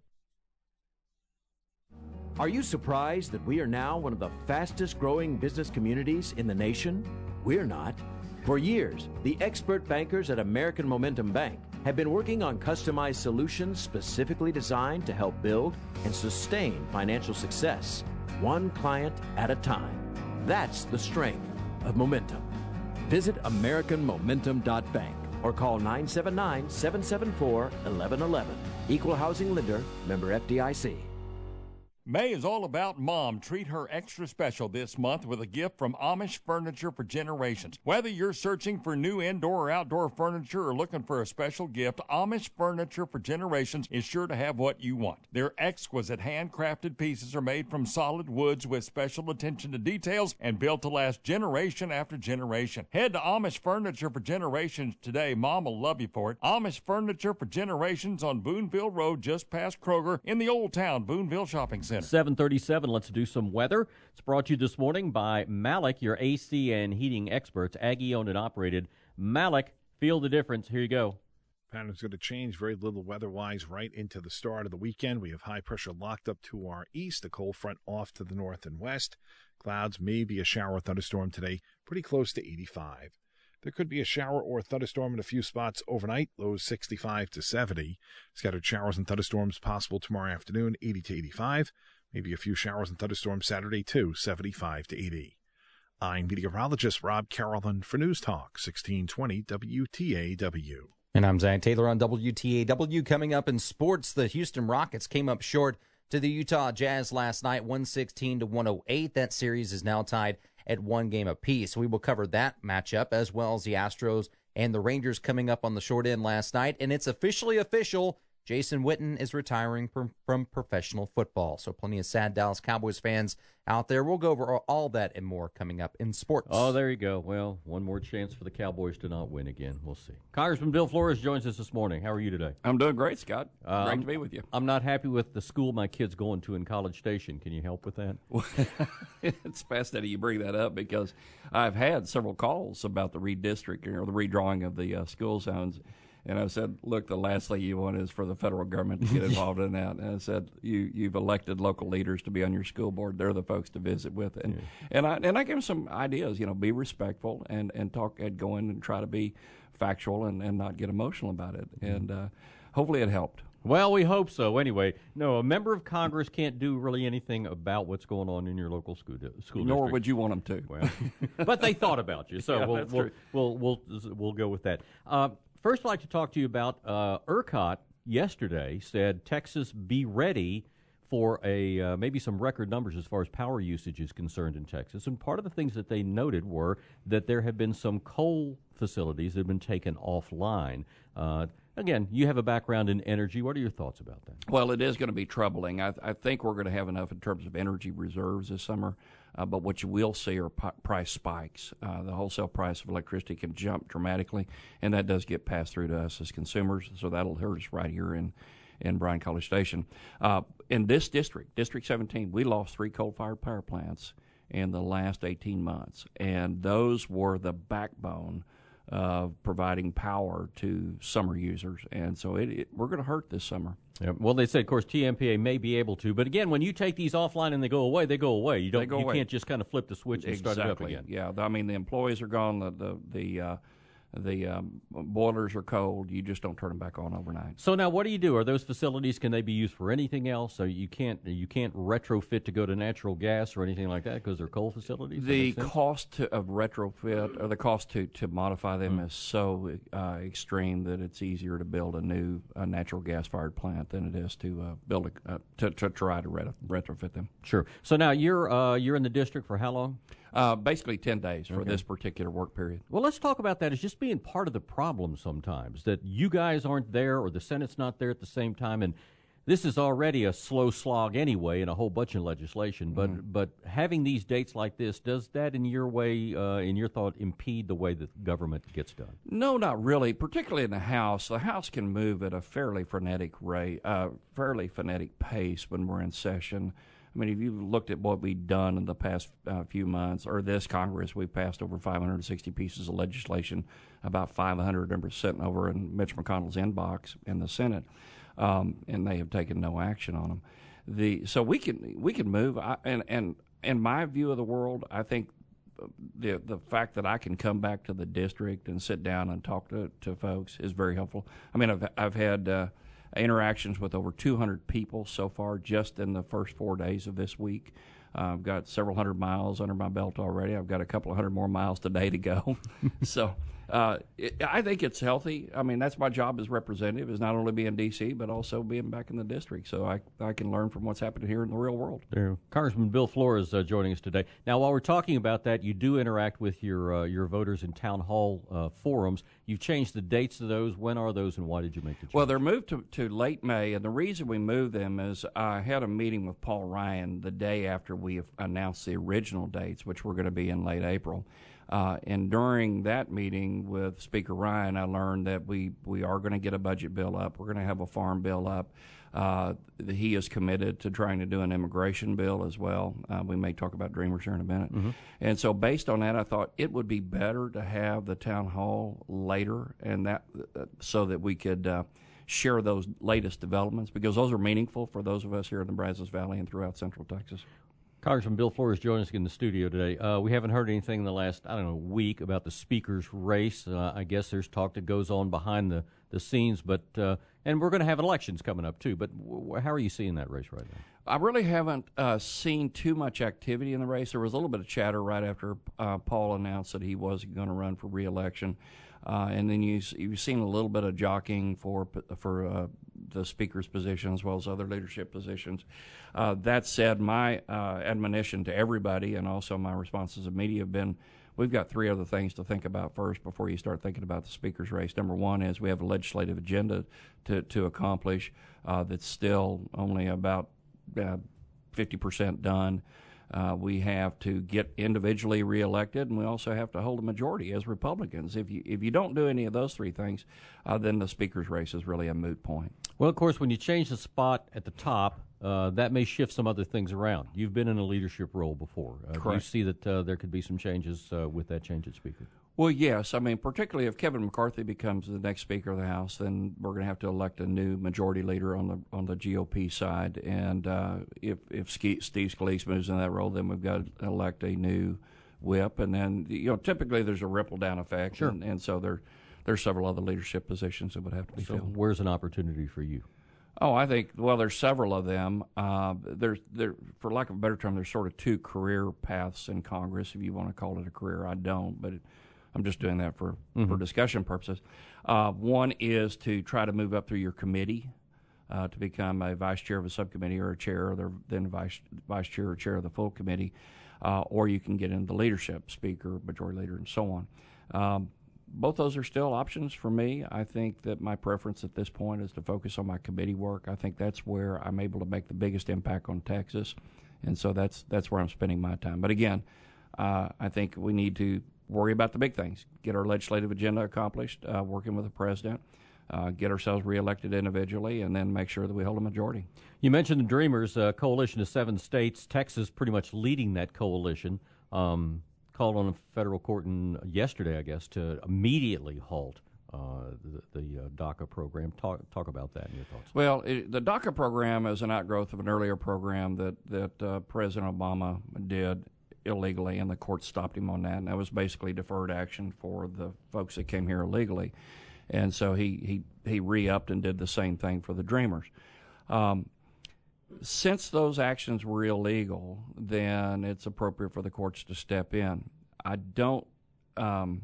Are you surprised that we are now one of the fastest growing business communities in the nation? We're not. For years, the expert bankers at American Momentum Bank have been working on customized solutions specifically designed to help build and sustain financial success, one client at a time. That's the strength of Momentum. Visit American Momentum dot bank or call nine seven nine, seven seven four, one one one one. Equal housing lender, member F D I C. May is all about Mom. Treat her extra special this month with a gift from Amish Furniture for Generations. Whether you're searching for new indoor or outdoor furniture or looking for a special gift, Amish Furniture for Generations is sure to have what you want. Their exquisite handcrafted pieces are made from solid woods with special attention to details and built to last generation after generation. Head to Amish Furniture for Generations today. Mom will love you for it. Amish Furniture for Generations on Boonville Road, just past Kroger in the Old Town Boonville Shopping Center. seven thirty-seven, let's do some weather. It's brought to you this morning by Malik, your A C and heating experts, Aggie-owned and operated. Malik, feel the difference. Here you go. Pattern's going to change very little weather-wise right into the start of the weekend. We have high pressure locked up to our east, a cold front off to the north and west. Clouds, maybe a shower or thunderstorm today, pretty close to eighty-five. There could be a shower or thunderstorm in a few spots overnight, lows sixty-five to seventy. Scattered showers and thunderstorms possible tomorrow afternoon, eighty to eighty-five. Maybe a few showers and thunderstorms Saturday, too, seventy-five to eighty. I'm meteorologist Rob Carolyn for News Talk, sixteen twenty W T A W. And I'm Zach Taylor on W T A W. Coming up in sports, the Houston Rockets came up short to the Utah Jazz last night, one sixteen to one oh eight. That series is now tied at one game apiece. We will cover that matchup as well as the Astros and the Rangers coming up on the short end last night. And it's officially official. Jason Witten is retiring from, from professional football. So plenty of sad Dallas Cowboys fans out there. We'll go over all that and more coming up in sports. Oh, there you go. Well, one more chance for the Cowboys to not win again. We'll see. Congressman Bill Flores joins us this morning. How are you today? I'm doing great, Scott. Uh, great to be with you. I'm not happy with the school my kid's going to in College Station. Can you help with that? It's fascinating you bring that up because I've had several calls about the redistricting or the redrawing of the uh, school zones. And I said, look, the last thing you want is for the federal government to get involved in that. And I said, you, you've elected local leaders to be on your school board. They're the folks to visit with. And yeah. and I and I gave them some ideas, you know, be respectful and, and talk and go in and try to be factual and, and not get emotional about it. Mm-hmm. And uh, hopefully it helped. Well, we hope so. Anyway, no, a member of Congress can't do really anything about what's going on in your local school di- school Nor district. would you want them to. Well, but they thought about you, so yeah, we'll, we'll, we'll we'll we'll go with that. Uh, First, I'd like to talk to you about uh, ERCOT yesterday said, Texas, be ready for a uh, maybe some record numbers as far as power usage is concerned in Texas. And part of the things that they noted were that there have been some coal facilities that have been taken offline. Uh, again, you have a background in energy. What are your thoughts about that? Well, it is going to be troubling. I, I think we're going to have enough in terms of energy reserves this summer, uh, but what you will see are p- price spikes. Uh, the wholesale price of electricity can jump dramatically, and that does get passed through to us as consumers, so that'll hurt us right here in in Bryan College Station. Uh, in this district, District seventeen, we lost three coal-fired power plants in the last eighteen months, and those were the backbone of providing power to summer users, and so it, it, we're going to hurt this summer. Yeah, well, they said, of course, T M P A may be able to, but again, when you take these offline and they go away, they go away. You don't, go you away. can't just kind of flip the switch and exactly. start it up again. Yeah, I mean the employees are gone. The the the, uh, the um, boilers are cold. You just don't turn them back on overnight. So now, what do you do? Are those facilities, can they be used for anything else? So you can't you can't retrofit to go to natural gas or anything like that because they're coal facilities? The cost to, of retrofit or the cost to, to modify them mm. is so uh, extreme that it's easier to build a new uh, natural gas fired plant than it is to uh, build a, uh, to, to try to ret- retrofit them. Sure. So now you're uh, you're in the district for how long? Uh, basically ten days for Okay. this particular work period. Well, let's talk about that as just being part of the problem sometimes, that you guys aren't there or the Senate's not there at the same time. And this is already a slow slog anyway in a whole bunch of legislation. But Mm-hmm. but having these dates like this, does that in your way, uh, in your thought, impede the way that government gets done? No, not really. Particularly in the House, the House can move at a fairly frenetic rate, uh, fairly frenetic pace when we're in session. I mean, if you've looked at what we've done in the past uh, few months, or this Congress, we've passed over five hundred sixty pieces of legislation, about five hundred of them are sitting over in Mitch McConnell's inbox in the Senate, um, and they have taken no action on them. The so we can we can move, I, and and in my view of the world, I think the the fact that I can come back to the district and sit down and talk to to folks is very helpful. I mean, I've I've had Uh, interactions with over two hundred people so far just in the first four days of this week. Uh, I've got several hundred miles under my belt already. I've got a couple of hundred more miles today to go. so uh, it, I think it's healthy. I mean, that's my job as representative, is not only being in D C, but also being back in the district, so I, I can learn from what's happening here in the real world. There. Congressman Bill Flores uh, joining us today. Now, while we're talking about that, you do interact with your uh, your voters in town hall uh, forums. You've changed the dates of those. When are those, and why did you make the change? Well, they're moved to, to late May, and the reason we moved them is I had a meeting with Paul Ryan the day after we announced the original dates, which were going to be in late April. Uh, and during that meeting with Speaker Ryan, I learned that we, we are going to get a budget bill up. We're going to have a farm bill up. Uh, he is committed to trying to do an immigration bill as well. Uh, we may talk about Dreamers here in a minute. Mm-hmm. And so based on that, I thought it would be better to have the town hall later, and that uh, so that we could uh, share those latest developments, because those are meaningful for those of us here in the Brazos Valley and throughout Central Texas. Congressman Bill Flores joining us in the studio today. Uh, we haven't heard anything in the last, I don't know, week about the speaker's race. Uh, I guess there's talk that goes on behind the, the scenes, but uh, and we're going to have elections coming up too. But w- how are you seeing that race right now? I really haven't uh, seen too much activity in the race. There was a little bit of chatter right after uh, Paul announced that he was going to run for re-election. Uh, and then you, you've seen a little bit of jockeying for for uh, the speaker's position as well as other leadership positions. Uh, that said, my uh, admonition to everybody, and also my responses to media, have been, we've got three other things to think about first before you start thinking about the speaker's race. Number one is we have a legislative agenda to, to accomplish uh, that's still only about uh, fifty percent done. Uh, we have to get individually reelected, and we also have to hold a majority as Republicans. If you if you don't do any of those three things, uh, then the speaker's race is really a moot point. Well, of course, when you change the spot at the top, uh, that may shift some other things around. You've been in a leadership role before. Uh, do you Correct. see that uh, there could be some changes uh, with that change at Speaker? Well, yes. I mean, particularly if Kevin McCarthy becomes the next Speaker of the House, then we're going to have to elect a new majority leader on the on the G O P side. And uh, if if Steve Scalise moves in that role, then we've got to elect a new whip. And then, you know, typically there's a ripple down effect. Sure. And, and so there there's several other leadership positions that would have to be So filled. where's an opportunity for you? Oh, I think, well, there's several of them. Uh, there's, there, for lack of a better term, there's sort of two career paths in Congress, if you want to call it a career. I don't, but it, I'm just doing that for, Mhm. for discussion purposes. Uh, one is to try to move up through your committee uh, to become a vice chair of a subcommittee or a chair, or then vice vice chair or chair of the full committee, uh, or you can get into the leadership, speaker, majority leader, and so on. Um, both those are still options for me. I think that my preference at this point is to focus on my committee work. I think that's where I'm able to make the biggest impact on Texas, and so that's that's where I'm spending my time. But again, uh, I think we need to worry about the big things, get our legislative agenda accomplished, uh, working with the president, uh, get ourselves reelected individually, and then make sure that we hold a majority. You mentioned the Dreamers, a coalition of seven states, Texas pretty much leading that coalition, um, called on a federal court in, yesterday, I guess, to immediately halt uh, the, the uh, DACA program. Talk, talk about that and your thoughts. Well, it, the DACA program is an outgrowth of an earlier program that, that uh, President Obama did illegally, and the court stopped him on that, and that was basically deferred action for the folks that came here illegally. And so he, he, he re-upped and did the same thing for the Dreamers. Um, since those actions were illegal, then it's appropriate for the courts to step in. I don't, um,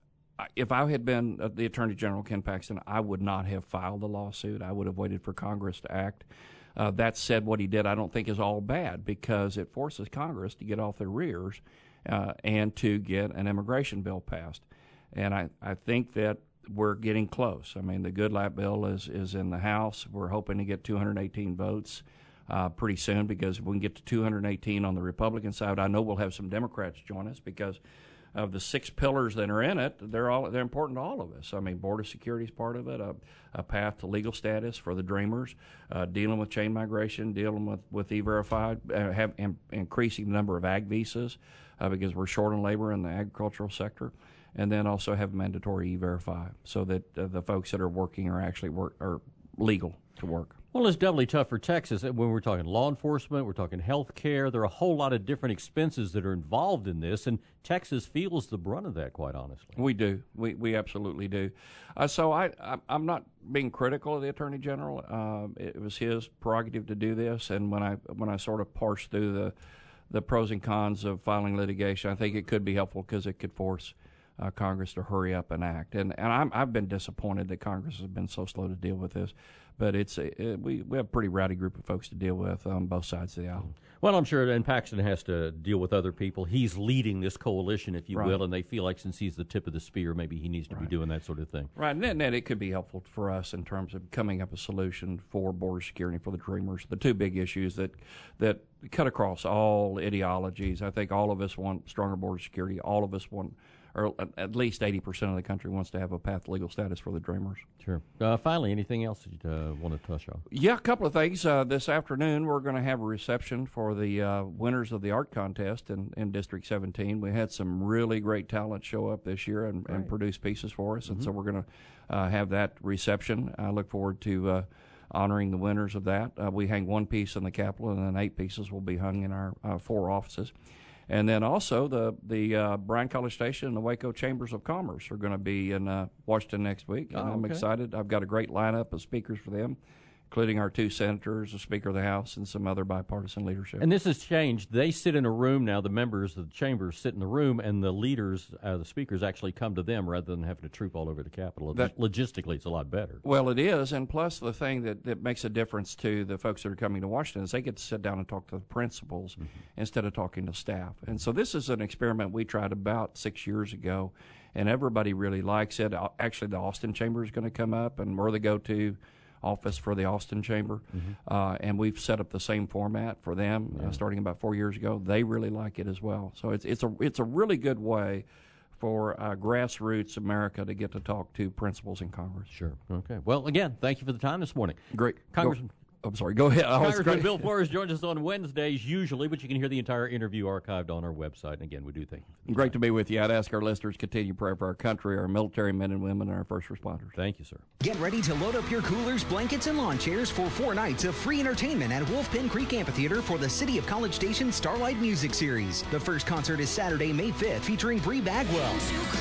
if I had been the Attorney General, Ken Paxton, I would not have filed the lawsuit. I would have waited for Congress to act. Uh, that said, what he did I don't think is all bad, because it forces Congress to get off their rears uh, and to get an immigration bill passed. And I, I think that we're getting close. I mean, the Goodlatte bill is, is in the House. We're hoping to get two hundred eighteen votes uh, pretty soon, because if we can get to two hundred eighteen on the Republican side, I know we'll have some Democrats join us, because of the six pillars that are in it, they're all they're important to all of us. I mean, border security is part of it, a, a path to legal status for the Dreamers, uh, dealing with chain migration, dealing with, with E-Verified, uh, have in, increasing the number of ag visas uh, because we're short on labor in the agricultural sector, and then also have mandatory E-Verify so that uh, the folks that are working are actually work are legal to work. Well, it's doubly tough for Texas when we're talking law enforcement, we're talking health care. There are a whole lot of different expenses that are involved in this, and Texas feels the brunt of that, quite honestly. We do. We we absolutely do. Uh, so I, I, I'm not being critical of the Attorney General. Uh, it was his prerogative to do this, and when I when I sort of parsed through the, the pros and cons of filing litigation, I think it could be helpful because it could force Uh, Congress to hurry up and act, and and I'm, I've been disappointed that Congress has been so slow to deal with this. But it's a, it, we we have a pretty rowdy group of folks to deal with on both sides of the aisle. Well, I'm sure, and Paxton has to deal with other people. He's leading this coalition, if you right. will, and they feel like since he's the tip of the spear, maybe he needs to right. be doing that sort of thing. Right, and then, then it could be helpful for us in terms of coming up with a solution for border security for the Dreamers. The two big issues that that cut across all ideologies. I think all of us want stronger border security. All of us want, or at least eighty percent of the country wants to have a path to legal status for the Dreamers. Sure. Uh, finally, anything else that you uh, want to touch on? Yeah, a couple of things. Uh, this afternoon, we're going to have a reception for the uh, winners of the art contest in, in District seventeen. We had some really great talent show up this year and, and produce pieces for us, mm-hmm. and so we're going to uh, have that reception. I look forward to uh, honoring the winners of that. Uh, we hang one piece in the Capitol, and then eight pieces will be hung in our uh, four offices. And then also the the uh, Bryan College Station and the Waco Chambers of Commerce are going to be in uh, Washington next week, and oh, I'm okay. excited. I've got a great lineup of speakers for them, including our two senators, the Speaker of the House, and some other bipartisan leadership. And this has changed. They sit in a room now. The members of the chambers sit in the room, and the leaders, uh, the speakers, actually come to them rather than having to troop all over the Capitol. That, Logistically, it's a lot better. Well, it is, and plus the thing that, that makes a difference to the folks that are coming to Washington is they get to sit down and talk to the principals mm-hmm. instead of talking to staff. And so this is an experiment we tried about six years ago, and everybody really likes it. Actually, the Austin Chamber is going to come up, and we're the go-to office for the Austin Chamber, mm-hmm. uh, and we've set up the same format for them yeah. uh, starting about four years ago. They really like it as well. So it's it's a it's a really good way for uh, grassroots America to get to talk to principals in Congress. Sure. Okay. Well, again, thank you for the time this morning. Great, Congressman. Go. I'm sorry, go ahead. Congressman Bill Flores joins us on Wednesdays usually, but you can hear the entire interview archived on our website. And again, we do thank you. Great time. to be with you. I'd ask our listeners to continue prayer for our country, our military men and women, and our first responders. Thank you, sir. Get ready to load up your coolers, blankets, and lawn chairs for four nights of free entertainment at Wolfpen Creek Amphitheater for the City of College Station Starlight Music Series. The first concert is Saturday, May fifth, featuring Bree Bagwell.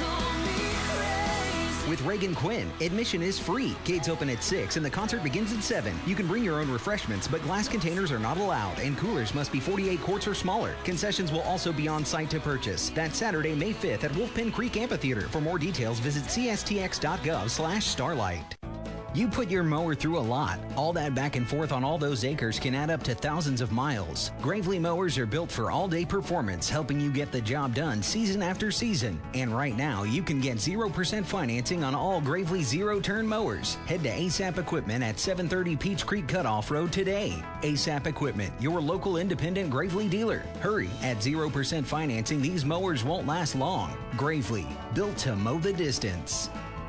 With Reagan Quinn, admission is free. Gates open at six and the concert begins at seven. You can bring your own refreshments, but glass containers are not allowed, and coolers must be forty-eight quarts or smaller. Concessions will also be on site to purchase. That's Saturday, May fifth at Wolfpen Creek Amphitheater. For more details, visit c s t x dot gov slash starlight. You put your mower through a lot. All that back and forth on all those acres can add up to thousands of miles. Gravely mowers are built for all-day performance, helping you get the job done season after season. And right now, you can get zero percent financing on all Gravely zero-turn mowers. Head to ASAP Equipment at seven thirty Peach Creek Cutoff Road today. ASAP Equipment, your local independent Gravely dealer. Hurry, at zero percent financing, these mowers won't last long. Gravely, built to mow the distance.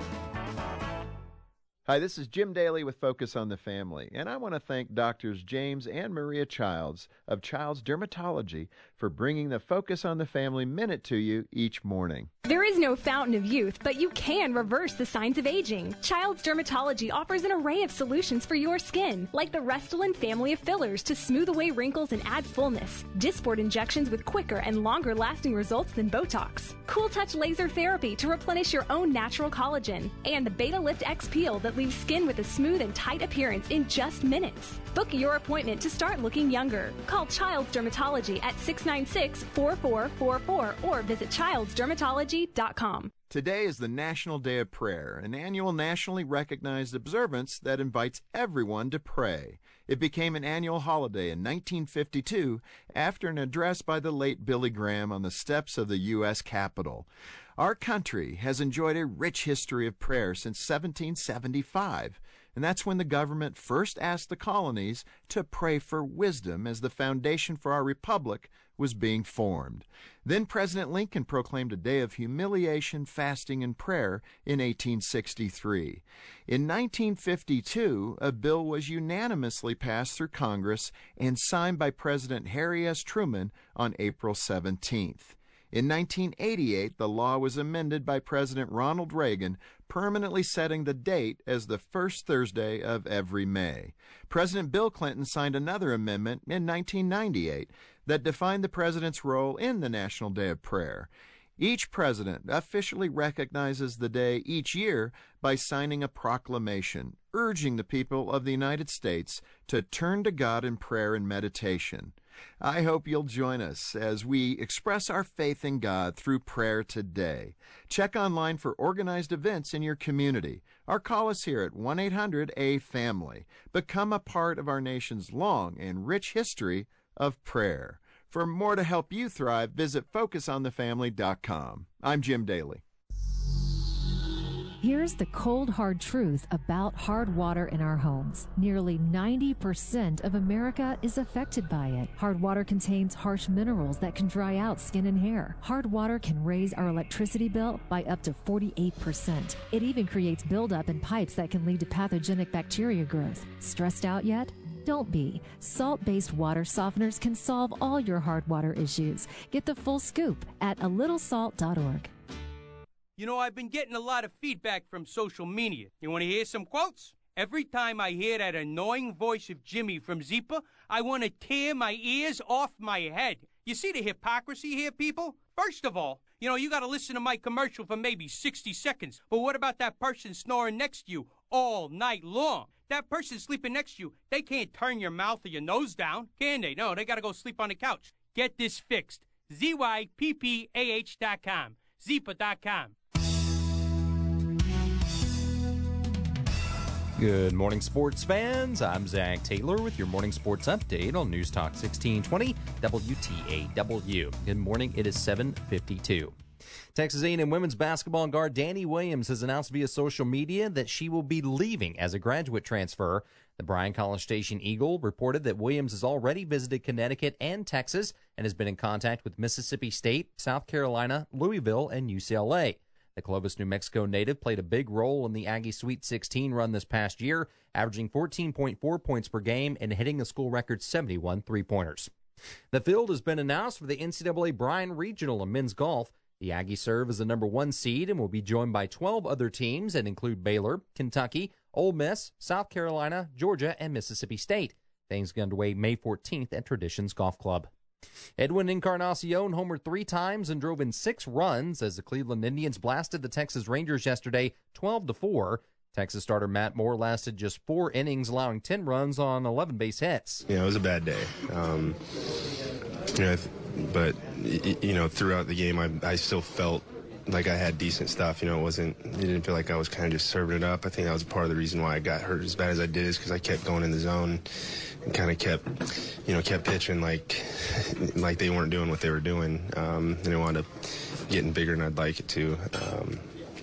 Hi, this is Jim Daly with Focus on the Family, and I want to thank Doctors James and Maria Childs of Childs Dermatology for bringing the Focus on the Family Minute to you each morning. There is no fountain of youth, but you can reverse the signs of aging. Childs Dermatology offers an array of solutions for your skin, like the Restylane family of fillers to smooth away wrinkles and add fullness, Dysport injections with quicker and longer lasting results than Botox, Cool Touch laser therapy to replenish your own natural collagen, and the Beta Lift X Peel that leaves skin with a smooth and tight appearance in just minutes. Book your appointment to start looking younger. Call Childs Dermatology at six nine six, four four four four or visit childs dermatology dot com. Today is the National Day of Prayer, an annual nationally recognized observance that invites everyone to pray. It became an annual holiday in nineteen fifty-two after an address by the late Billy Graham on the steps of the U S Capitol. Our country has enjoyed a rich history of prayer since seventeen seventy-five, and that's when the government first asked the colonies to pray for wisdom as the foundation for our republic was being formed. Then President Lincoln proclaimed a day of humiliation, fasting, and prayer in eighteen sixty-three. In nineteen fifty-two, a bill was unanimously passed through Congress and signed by President Harry S. Truman on April seventeenth. In nineteen eighty-eight, the law was amended by President Ronald Reagan, permanently setting the date as the first Thursday of every May. President Bill Clinton signed another amendment in nineteen ninety-eight that defined the president's role in the National Day of Prayer. Each president officially recognizes the day each year by signing a proclamation urging the people of the United States to turn to God in prayer and meditation. I hope you'll join us as we express our faith in God through prayer today. Check online for organized events in your community or call us here at one eight hundred A family. Become a part of our nation's long and rich history of prayer. For more to help you thrive, visit focus on the family dot com. I'm Jim Daly. Here's the cold, hard truth about hard water in our homes. Nearly ninety percent of America is affected by it. Hard water contains harsh minerals that can dry out skin and hair. Hard water can raise our electricity bill by up to forty-eight percent. It even creates buildup in pipes that can lead to pathogenic bacteria growth. Stressed out yet? Don't be. Salt-based water softeners can solve all your hard water issues. Get the full scoop at a little salt dot org. You know, I've been getting a lot of feedback from social media. You want to hear some quotes? Every time I hear that annoying voice of Jimmy from Zipa, I want to tear my ears off my head. You see the hypocrisy here, people? First of all, you know, you got to listen to my commercial for maybe sixty seconds. But what about that person snoring next to you all night long? That person sleeping next to you, they can't turn your mouth or your nose down, can they? No, they got to go sleep on the couch. Get this fixed. Z Y P P A H dot com. Zipa dot com. Good morning, sports fans. I'm Zach Taylor with your morning sports update on News Talk sixteen twenty W T A W. Good morning. It is seven fifty-two. Texas A and M women's basketball guard Danny Williams has announced via social media that she will be leaving as a graduate transfer. The Bryan-College Station Eagle reported that Williams has already visited Connecticut and Texas and has been in contact with Mississippi State, South Carolina, Louisville, and U C L A. The Clovis, New Mexico native played a big role in the Aggie Sweet sixteen run this past year, averaging fourteen point four points per game and hitting the school record seventy-one three-pointers. The field has been announced for the N C double A Bryan Regional in men's golf. The Aggies serve as the number one seed and will be joined by twelve other teams that include Baylor, Kentucky, Ole Miss, South Carolina, Georgia, and Mississippi State. Things get underway May fourteenth at Traditions Golf Club. Edwin Encarnacion homered three times and drove in six runs as the Cleveland Indians blasted the Texas Rangers yesterday twelve to four. Texas starter Matt Moore lasted just four innings, allowing ten runs on eleven base hits. Yeah, it was a bad day. Um, you know, but, you know, throughout the game, I, I still felt like I had decent stuff. You know, it wasn't, it didn't feel like I was kind of just serving it up. I think that was part of the reason why I got hurt as bad as I did, is because I kept going in the zone and kind of kept, you know, kept pitching like, like they weren't doing what they were doing. Um, and it wound up getting bigger than I'd like it to. Um,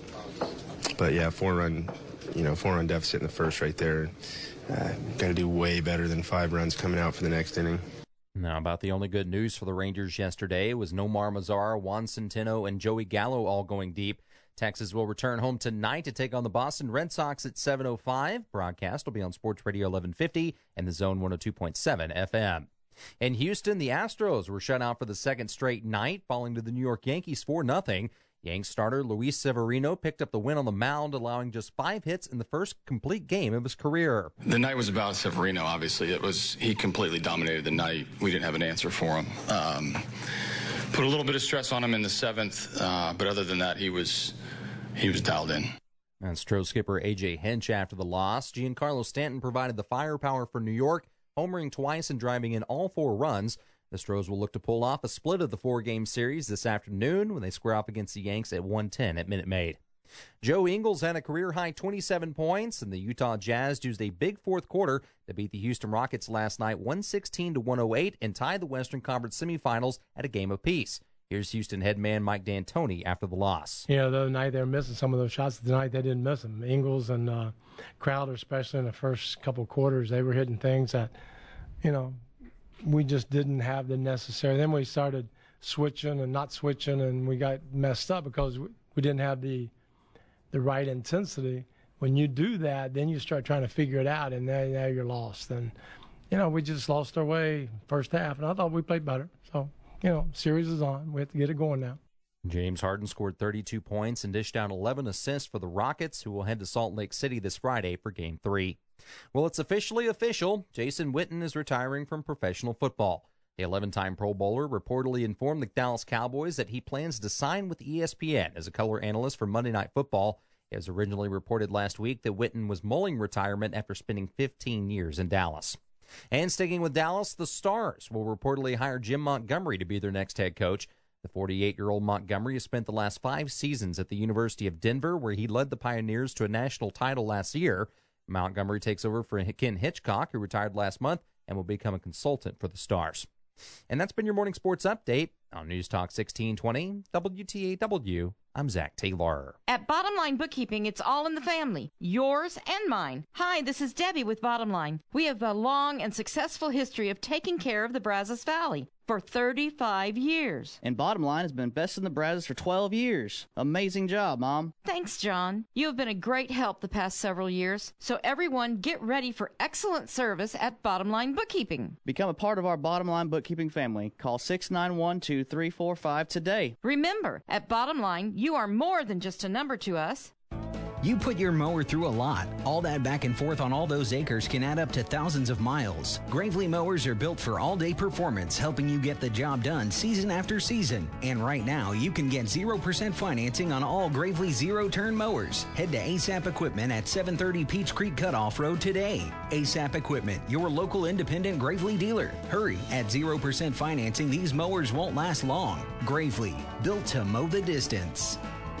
but yeah, four run, you know, four run deficit in the first right there. Uh, got to do way better than five runs coming out for the next inning. Now, about the only good news for the Rangers yesterday was Nomar Mazara, Juan Centeno, and Joey Gallo all going deep. Texas will return home tonight to take on the Boston Red Sox at seven oh five. Broadcast will be on Sports Radio eleven fifty and the Zone one oh two point seven F M. In Houston, the Astros were shut out for the second straight night, falling to the New York Yankees four nothing. Yanks starter Luis Severino picked up the win on the mound, allowing just five hits in the first complete game of his career. The night was about Severino, obviously. It was he completely dominated the night. We didn't have an answer for him. Um, put a little bit of stress on him in the seventh, uh, but other than that, he was he was dialed in. And Astros skipper A J Hinch after the loss. Giancarlo Stanton provided the firepower for New York, homering twice and driving in all four runs. The Astros will look to pull off a split of the four-game series this afternoon when they square off against the Yanks at one ten at Minute Maid. Joe Ingles had a career-high twenty-seven points, and the Utah Jazz used a big fourth quarter to beat the Houston Rockets last night one sixteen to one oh eight and tie the Western Conference semifinals at a game apiece. Here's Houston head man Mike D'Antoni after the loss. You know, the other night they were missing some of those shots. Tonight they didn't miss them. Ingles and uh, Crowder, especially in the first couple quarters, they were hitting things that, you know, we just didn't have the necessary. Then we started switching and not switching, and we got messed up because we, we didn't have the the right intensity. When you do that, then you start trying to figure it out, and now, now you're lost. And, you know, we just lost our way first half, and I thought we played better. So, you know, series is on. We have to get it going now. James Harden scored thirty-two points and dished out eleven assists for the Rockets, who will head to Salt Lake City this Friday for Game three. Well, it's officially official. Jason Witten is retiring from professional football. The eleven-time Pro Bowler reportedly informed the Dallas Cowboys that he plans to sign with E S P N as a color analyst for Monday Night Football. It was originally reported last week that Witten was mulling retirement after spending fifteen years in Dallas. And sticking with Dallas, the Stars will reportedly hire Jim Montgomery to be their next head coach. The forty-eight-year-old Montgomery has spent the last five seasons at the University of Denver, where he led the Pioneers to a national title last year. Montgomery takes over for Ken Hitchcock, who retired last month, and will become a consultant for the Stars. And that's been your morning sports update on News Talk sixteen twenty W T A W. I'm Zach Taylor. At Bottom Line Bookkeeping, it's all in the family, yours and mine. Hi, this is Debbie with Bottom Line. We have a long and successful history of taking care of the Brazos Valley for thirty-five years. And Bottom Line has been best in the Brazos for twelve years. Amazing job, Mom. Thanks, John. You have been a great help the past several years. So everyone get ready for excellent service at Bottom Line Bookkeeping. Become a part of our Bottom Line Bookkeeping family. Call six nine one, two three four five today. Remember, at Bottom Line, you are more than just a number to us. You put your mower through a lot. All that back and forth on all those acres can add up to thousands of miles. Gravely mowers are built for all-day performance, helping you get the job done season after season. And right now, you can get zero percent financing on all Gravely zero-turn mowers. Head to ASAP Equipment at seven thirty Peach Creek Cutoff Road today. ASAP Equipment, your local independent Gravely dealer. Hurry, at zero percent financing, these mowers won't last long. Gravely, built to mow the distance.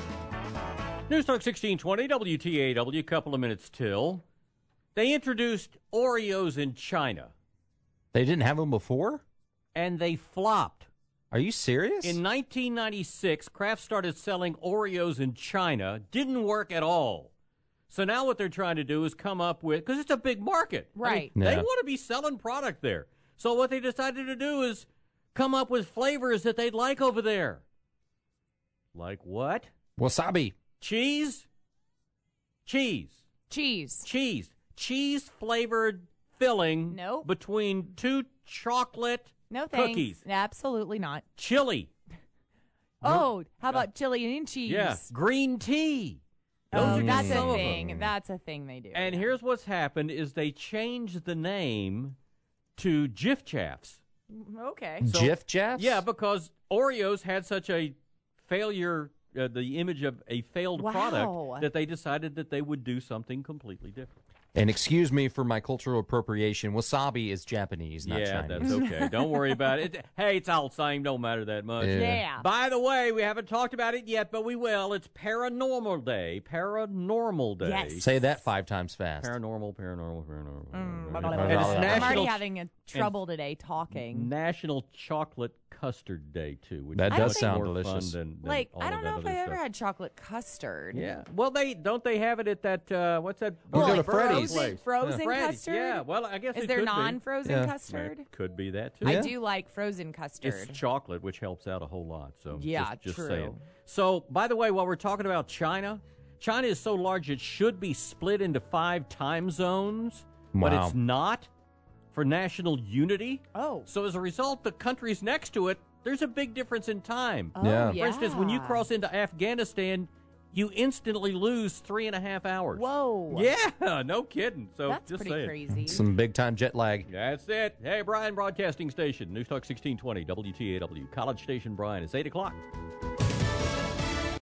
News Talk sixteen twenty W T A W, couple of minutes till. They introduced Oreos in China. They didn't have them before? And they flopped. Are you serious? In nineteen ninety-six, Kraft started selling Oreos in China. Didn't work at all. So now what they're trying to do is come up with, because it's a big market. Right. I mean, Yeah. They want to be selling product there. So what they decided to do is come up with flavors that they'd like over there. Like what? Wasabi. Cheese? Cheese. Cheese. Cheese. Cheese-flavored filling Nope. between two chocolate No thanks. cookies. Absolutely not. Chili. Oh, how about chili and cheese? Yeah. Green tea. Those Oh, are that's just some a of thing. them. That's a thing they do. And here's what's happened is they changed the name to Jif Chaffs. Okay. So- Jif Jeffs? Yeah, because Oreos had such a failure, uh, the image of a failed Wow. product, that they decided that they would do something completely different. And excuse me for my cultural appropriation. Wasabi is Japanese, not yeah, Chinese. that's okay. Don't worry about it. Hey, it's all the same. Don't matter that much. Yeah. Yeah. By the way, we haven't talked about it yet, but we will. It's Paranormal Day. Paranormal Day. Yes. Say that five times fast. Paranormal, paranormal, paranormal. Mm, And it's I'm National already having a trouble today talking. National Chocolate Custard Day, too. Which That is does much sound more delicious. Fun than, than Like, all I of don't that know if other I ever stuff. had chocolate custard. Yeah. Well, they don't they have it at that, uh, what's that? Well, Burger like place? frozen, frozen Freddy's, custard? Yeah, well, I guess Is it there could be. non-frozen Yeah. custard? It could be that, too. I do like frozen It's custard. chocolate, which helps out a whole lot. So Yeah, just, just true. saying. So, by the way, while we're talking about China, China is so large it should be split into five time zones, but Wow. it's not for national unity. Oh. So as a result, the countries next to it, there's a big difference in time. Oh, Yeah. For instance, when you yeah. cross into Afghanistan, you instantly lose three and a half hours. Whoa. Yeah, no kidding. So That's just pretty saying. crazy. Some big-time jet lag. That's it. Hey, Bryan Broadcasting Station, News Talk sixteen twenty, W T A W. College Station, Bryan. It's eight o'clock.